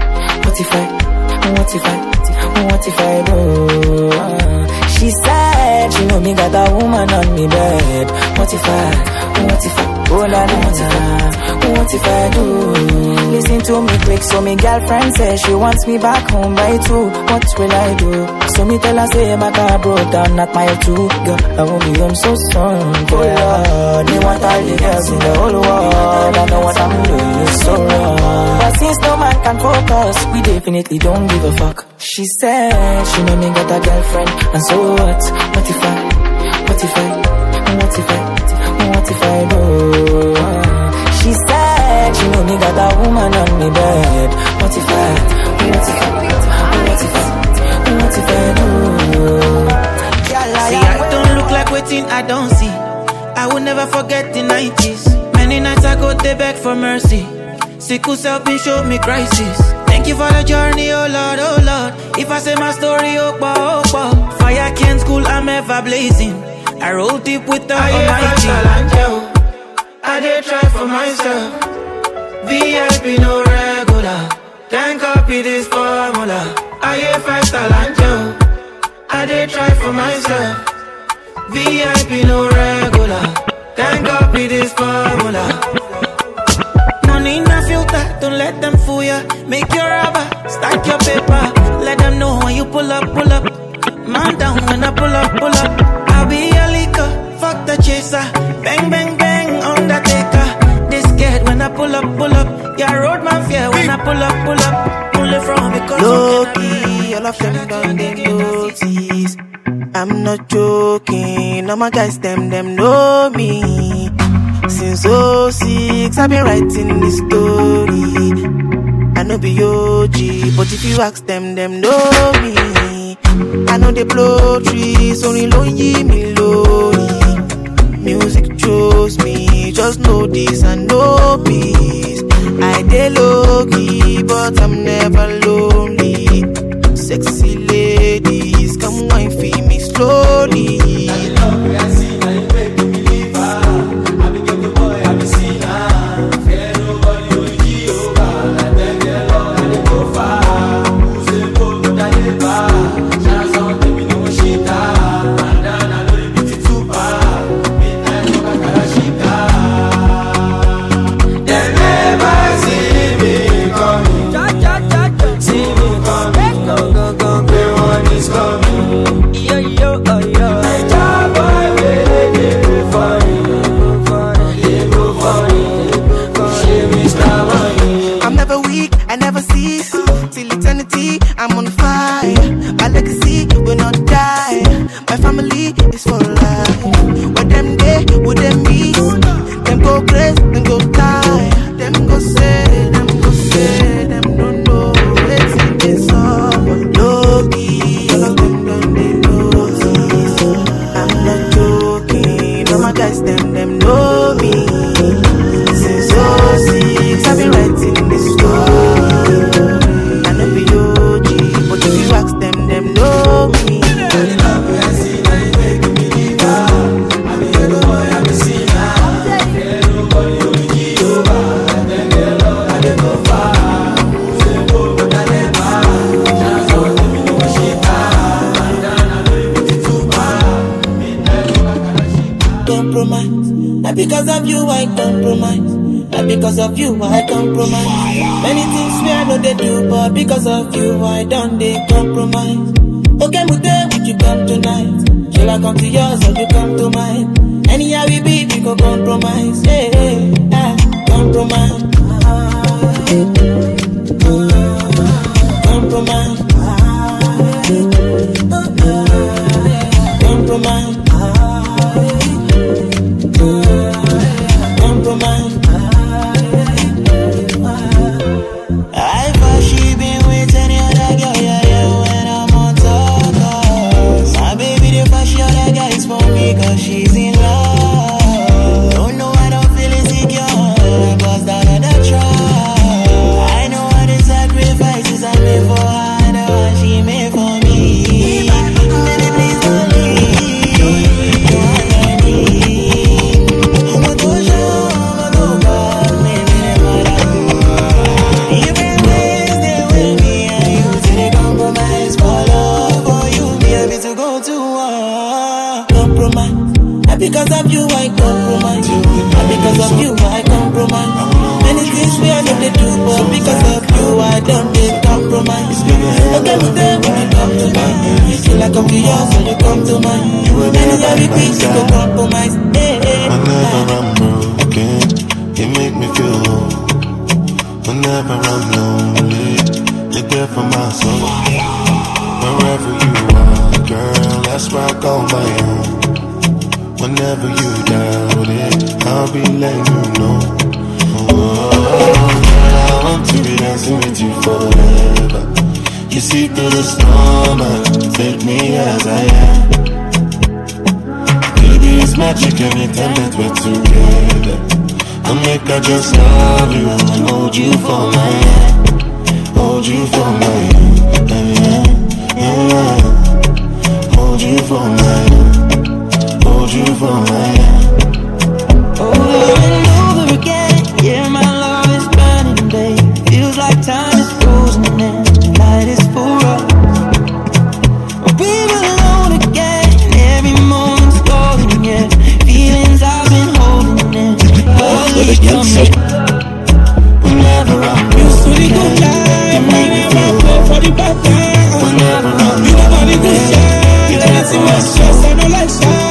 [SPEAKER 12] I do? She said she know me got a woman on me bed. What if I, oh la la, what if I do? Listen to me quick, so me girlfriend says she wants me back home by 2. What will I do? So me tell her say my car broke down at mile 2. Girl, I won't be home so soon. Oh Lord, me want all the girls in the whole world. I know what I'm doing is so wrong, but since no man can focus, we definitely don't give a fuck. She said she know me got a girlfriend, and so what? What if I do? She said she know me got a woman on me bed. What if I do?
[SPEAKER 7] See, I don't look like waiting, I don't see. I will never forget the 90s. Many nights I go to beg for mercy. Sickle self been show me crisis. Thank you for the journey, oh Lord, oh Lord. If I say my story, oh boy. Fire can't school, I'm ever blazing. I roll deep with the Almighty. I did try for myself. VIP no regular. Can't copy this formula. I hear fast Alangel. I did try for myself. VIP no regular. Can't copy this formula. Money in a filter, don't let them fool ya. Make your rubber, stack your paper. Let them know when you pull up. Man down when I pull up. I'll be a leaker, fuck the chaser. Bang, bang, bang, Undertaker. They scared when I pull up. Yeah, road man fear when I pull up. Pull it from because
[SPEAKER 10] low-key, all of them done they notice. I'm not joking, all my guys, them know me. Since 06, I've been writing this story. I know be OG, but if you ask them know me. I know they blow trees, only lonely me lonely. Music chose me, just know this and know peace. I dey low-key, but I'm never lonely. Sexy ladies, come wine for me slowly. I love you, I see, now you make me believe. I be get the boy, I be seen. Fear nobody, only Jehovah. Like them, they're long and they go far. Who's a boy, but I live far. Shout out, they be no shit. And then I know they beat it too far. Midnight, look at Karashika. They never see me coming. See me coming. Go. The one is coming. Yo. Naija boy, they go funny. She Mr. Money. I'm never weak, I never cease. Till eternity, I'm on fire. My legacy will not die. My family is for life. When them day, would them be? Them go crazy, them go die. Them go say, them don't know. Waiting this up. Low-key, all of them done they notice. I'm not joking, all my guys, them know me. Since 06, I've been writing this story. I know be OG, but if you ask them know me. Compromise,
[SPEAKER 7] Not because of you I compromise. Not because of you I compromise. Many things me I know they do, but because of you I don't they compromise. Okay, Mute, would you come tonight? Shall I come to yours or you come to mine? Anyhow we be, we go compromise. Hey, hey, compromise. Compromise. Compromise. Compromise. I thought she been with any other girl, yeah, when I'm on top. My baby, the fashion other guy is for me, cause she's in love. Oh no, I don't feel insecure, cause that other try. I know all the sacrifices I made for her, and the one she made for me. Baby, please don't leave. You want me? I'm a go show, I'm a go back, maybe never that. You been wasted with me, and you see the compromise for love for you, baby, to go to war. Compromise. Not because of you I compromise. Not because of you I compromise. Many things we are not to do, but because of you I don't need compromise. Okay, but then when you come to mine, feel like I'm yours, so you come to mine. Many are the things you can compromise. Hey, hey.
[SPEAKER 21] Whenever I'm broken, you make me feel whole. Whenever I'm lonely, you're there for my soul. Wherever you are, girl, that's where I call my own. Whenever you doubt it, I'll be letting you know. Oh, I want to be dancing with you forever. You see through the storm and take me as I am. Baby, it's magic anytime that we're together. I'll make I just love you and hold you for my hand. Hold you for my hand, yeah. Hold you for my hand. Hold you for my hand.
[SPEAKER 7] Over and over again, yeah, my love is burning, babe. Feels like time is frozen and the night is for us. We're alone again, every moment's golden, yeah. Feelings I've been holding in. Whenever I'm used to the good life, whenever I play for the bad time. Whenever I'm you know the good shine, you can't see my stress, I don't like shine.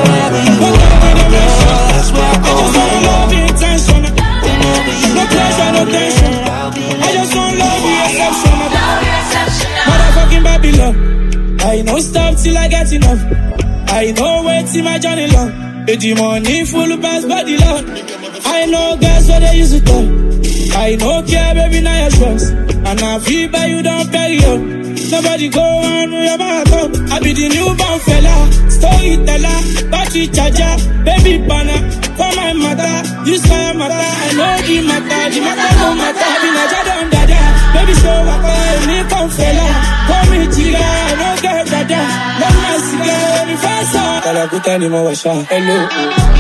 [SPEAKER 7] That's why I just want love you intentional. No pressure, no tension. I just want love you exceptional. Motherfucking Babylon. I know stop till I get enough. I know wait till my journey long. The money full pass body long. I know girls what they used to talk. I know care baby now you're stressed. And I feel by you don't carry on. Nobody go on with your mouth. I be the newborn fella, storyteller, battery charger, baby banner. For my mother, you say matter. I know the matter no matter. Be na jada on dada, baby show waka, me come fella. Call me chica, I don't get dada. Love my cigar, me fast on. Kala kuta ni mo washa, hello.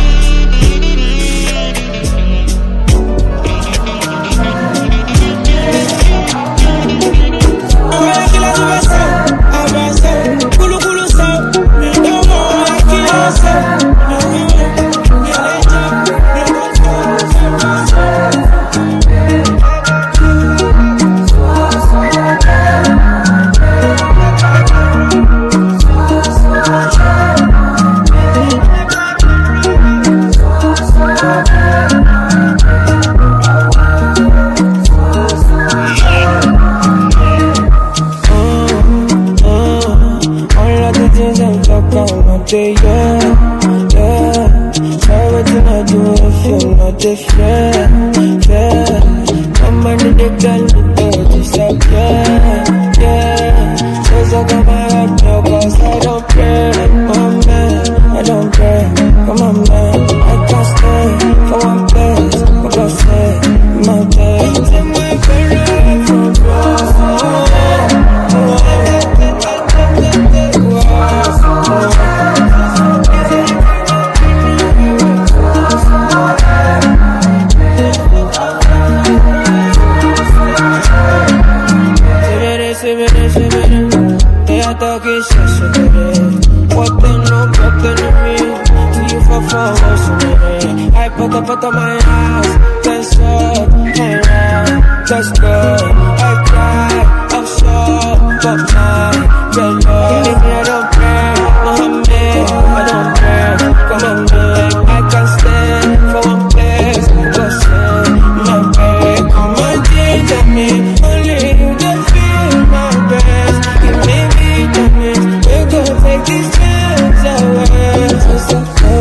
[SPEAKER 7] Put on my house, just up, around, just go. I cry, I'm sure, but my jello. Believe me, I don't care, Mohammed, I don't care. Come on, babe, I can't stand for one place, just my babe. Come on, ginger me, only you can feel my best. Give me vitamins, we gon' take these chills away. So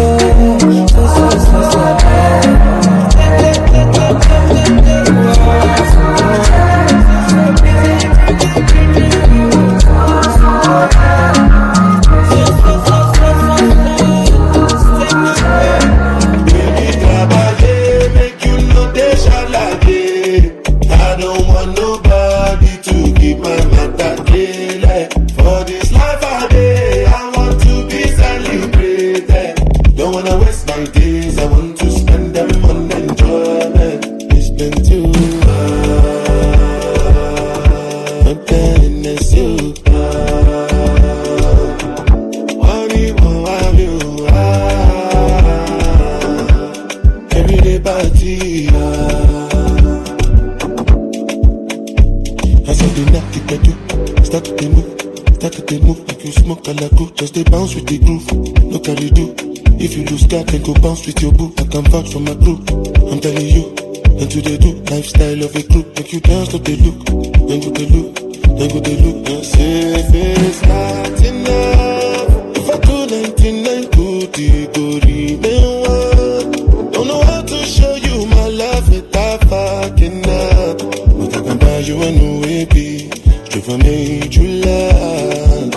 [SPEAKER 21] with the groove, look how they do. If you lose God, then go bounce with your boo. I can vouch for my group, I'm telling you. And to they do, lifestyle of a group. Make you dance, look they look, then go they look, then go they look. And say if it's not enough, if I do 99 good, it go remain one. Don't know how to show you my love without fucking up. But I can buy you a new baby, straight from major love.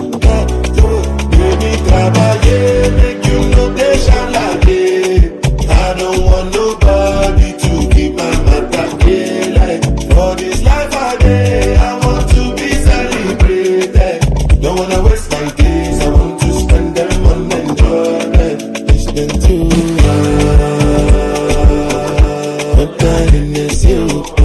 [SPEAKER 21] Trabalhei, make you know they shall like it. I don't want nobody to keep my matter like. For this life I day, I want to be celebrated. Don't wanna waste my days, I want to spend them on enjoyment. It's been too long, but that is you.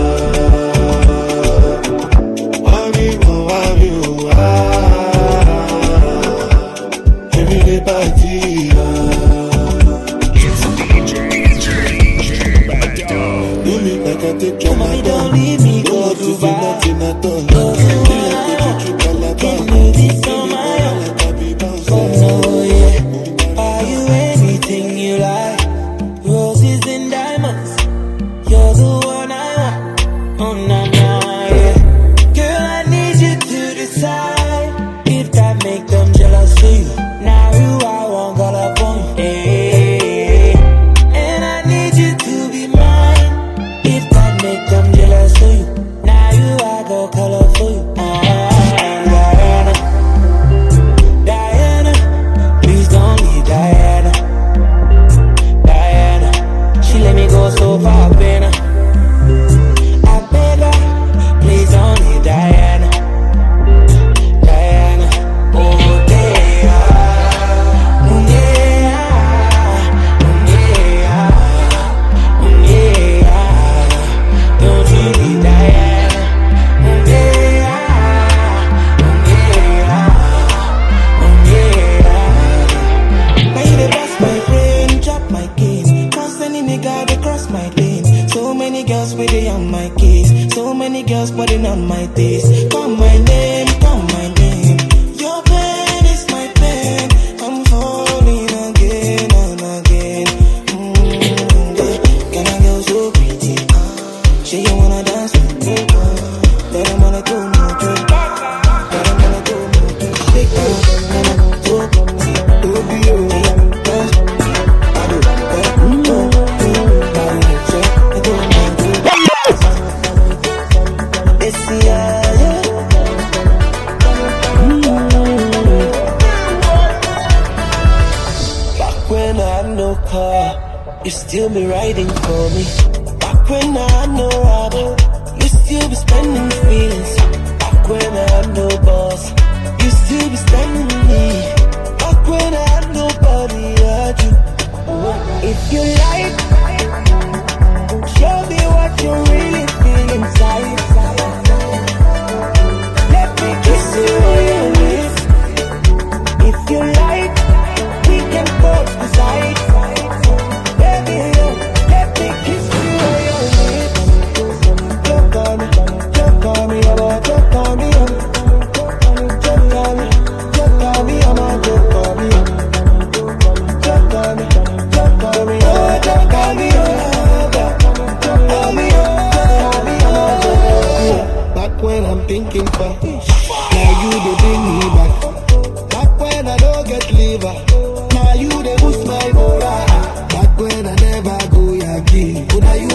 [SPEAKER 7] Mommy, don't leave me, go Dubai. Can do this on my own. Oh no, yeah. Are you anything you like? Roses and diamonds, you're the one I want. Oh no, no, yeah. Girl, I need you to decide if that make them jealous for you. Now you I won't call up on you. Hey, and I need you to be mine. If that make them jealous for you. Now you I go color for you. Diana, Diana, please don't leave Diana. Diana, she let me go so far, Bena. I beg her, please don't leave Diana. Diana, oh yeah, don't you leave Diana. Now you the boss my brain, drop my keys. Constantly nigga they cross my lane. So many girls waiting on my case. So many girls putting on my taste. Call my name, call my name. Your pain is my pain. I'm falling again and again. Can I go so pretty? Say you wanna dance with me? Then I'm gonna do more drink. Then I'm gonna do more drink. Big girl, then I'm gonna do more drink. Do you dance for me? I do. It's the back when I had no car, you still be riding for me. Back when I had no rubber, you still be spending feelings. Back when I had no boss, you still be standing with me. Back when I had nobody, I had you. If you like, show me what you really feel inside. Let me kiss you on your lips. If you like, we can both decide. Baby,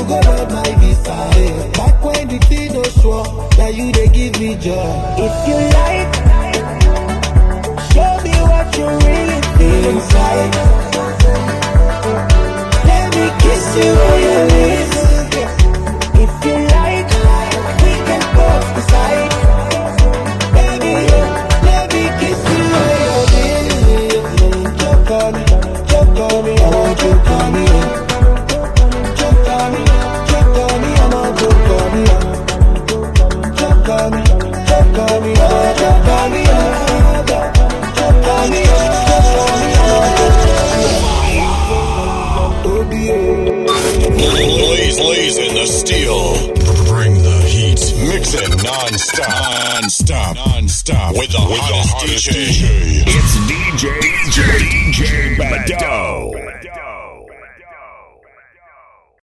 [SPEAKER 11] go run my visa. Back when the thing no sure, now you they give me joy. If you like, show me what you really feel inside. Let me kiss you on your lips. If you like, we can both decide. Baby, let me kiss you on your lips. Choke on me, oh, choke on me. Choke on me, I'm on choke on me. Choke on me, oh, choke on me, choke on me,
[SPEAKER 3] Blazing the steel. Bring the heat. Mix it non-stop with the hottest DJ. It's DJ Bado.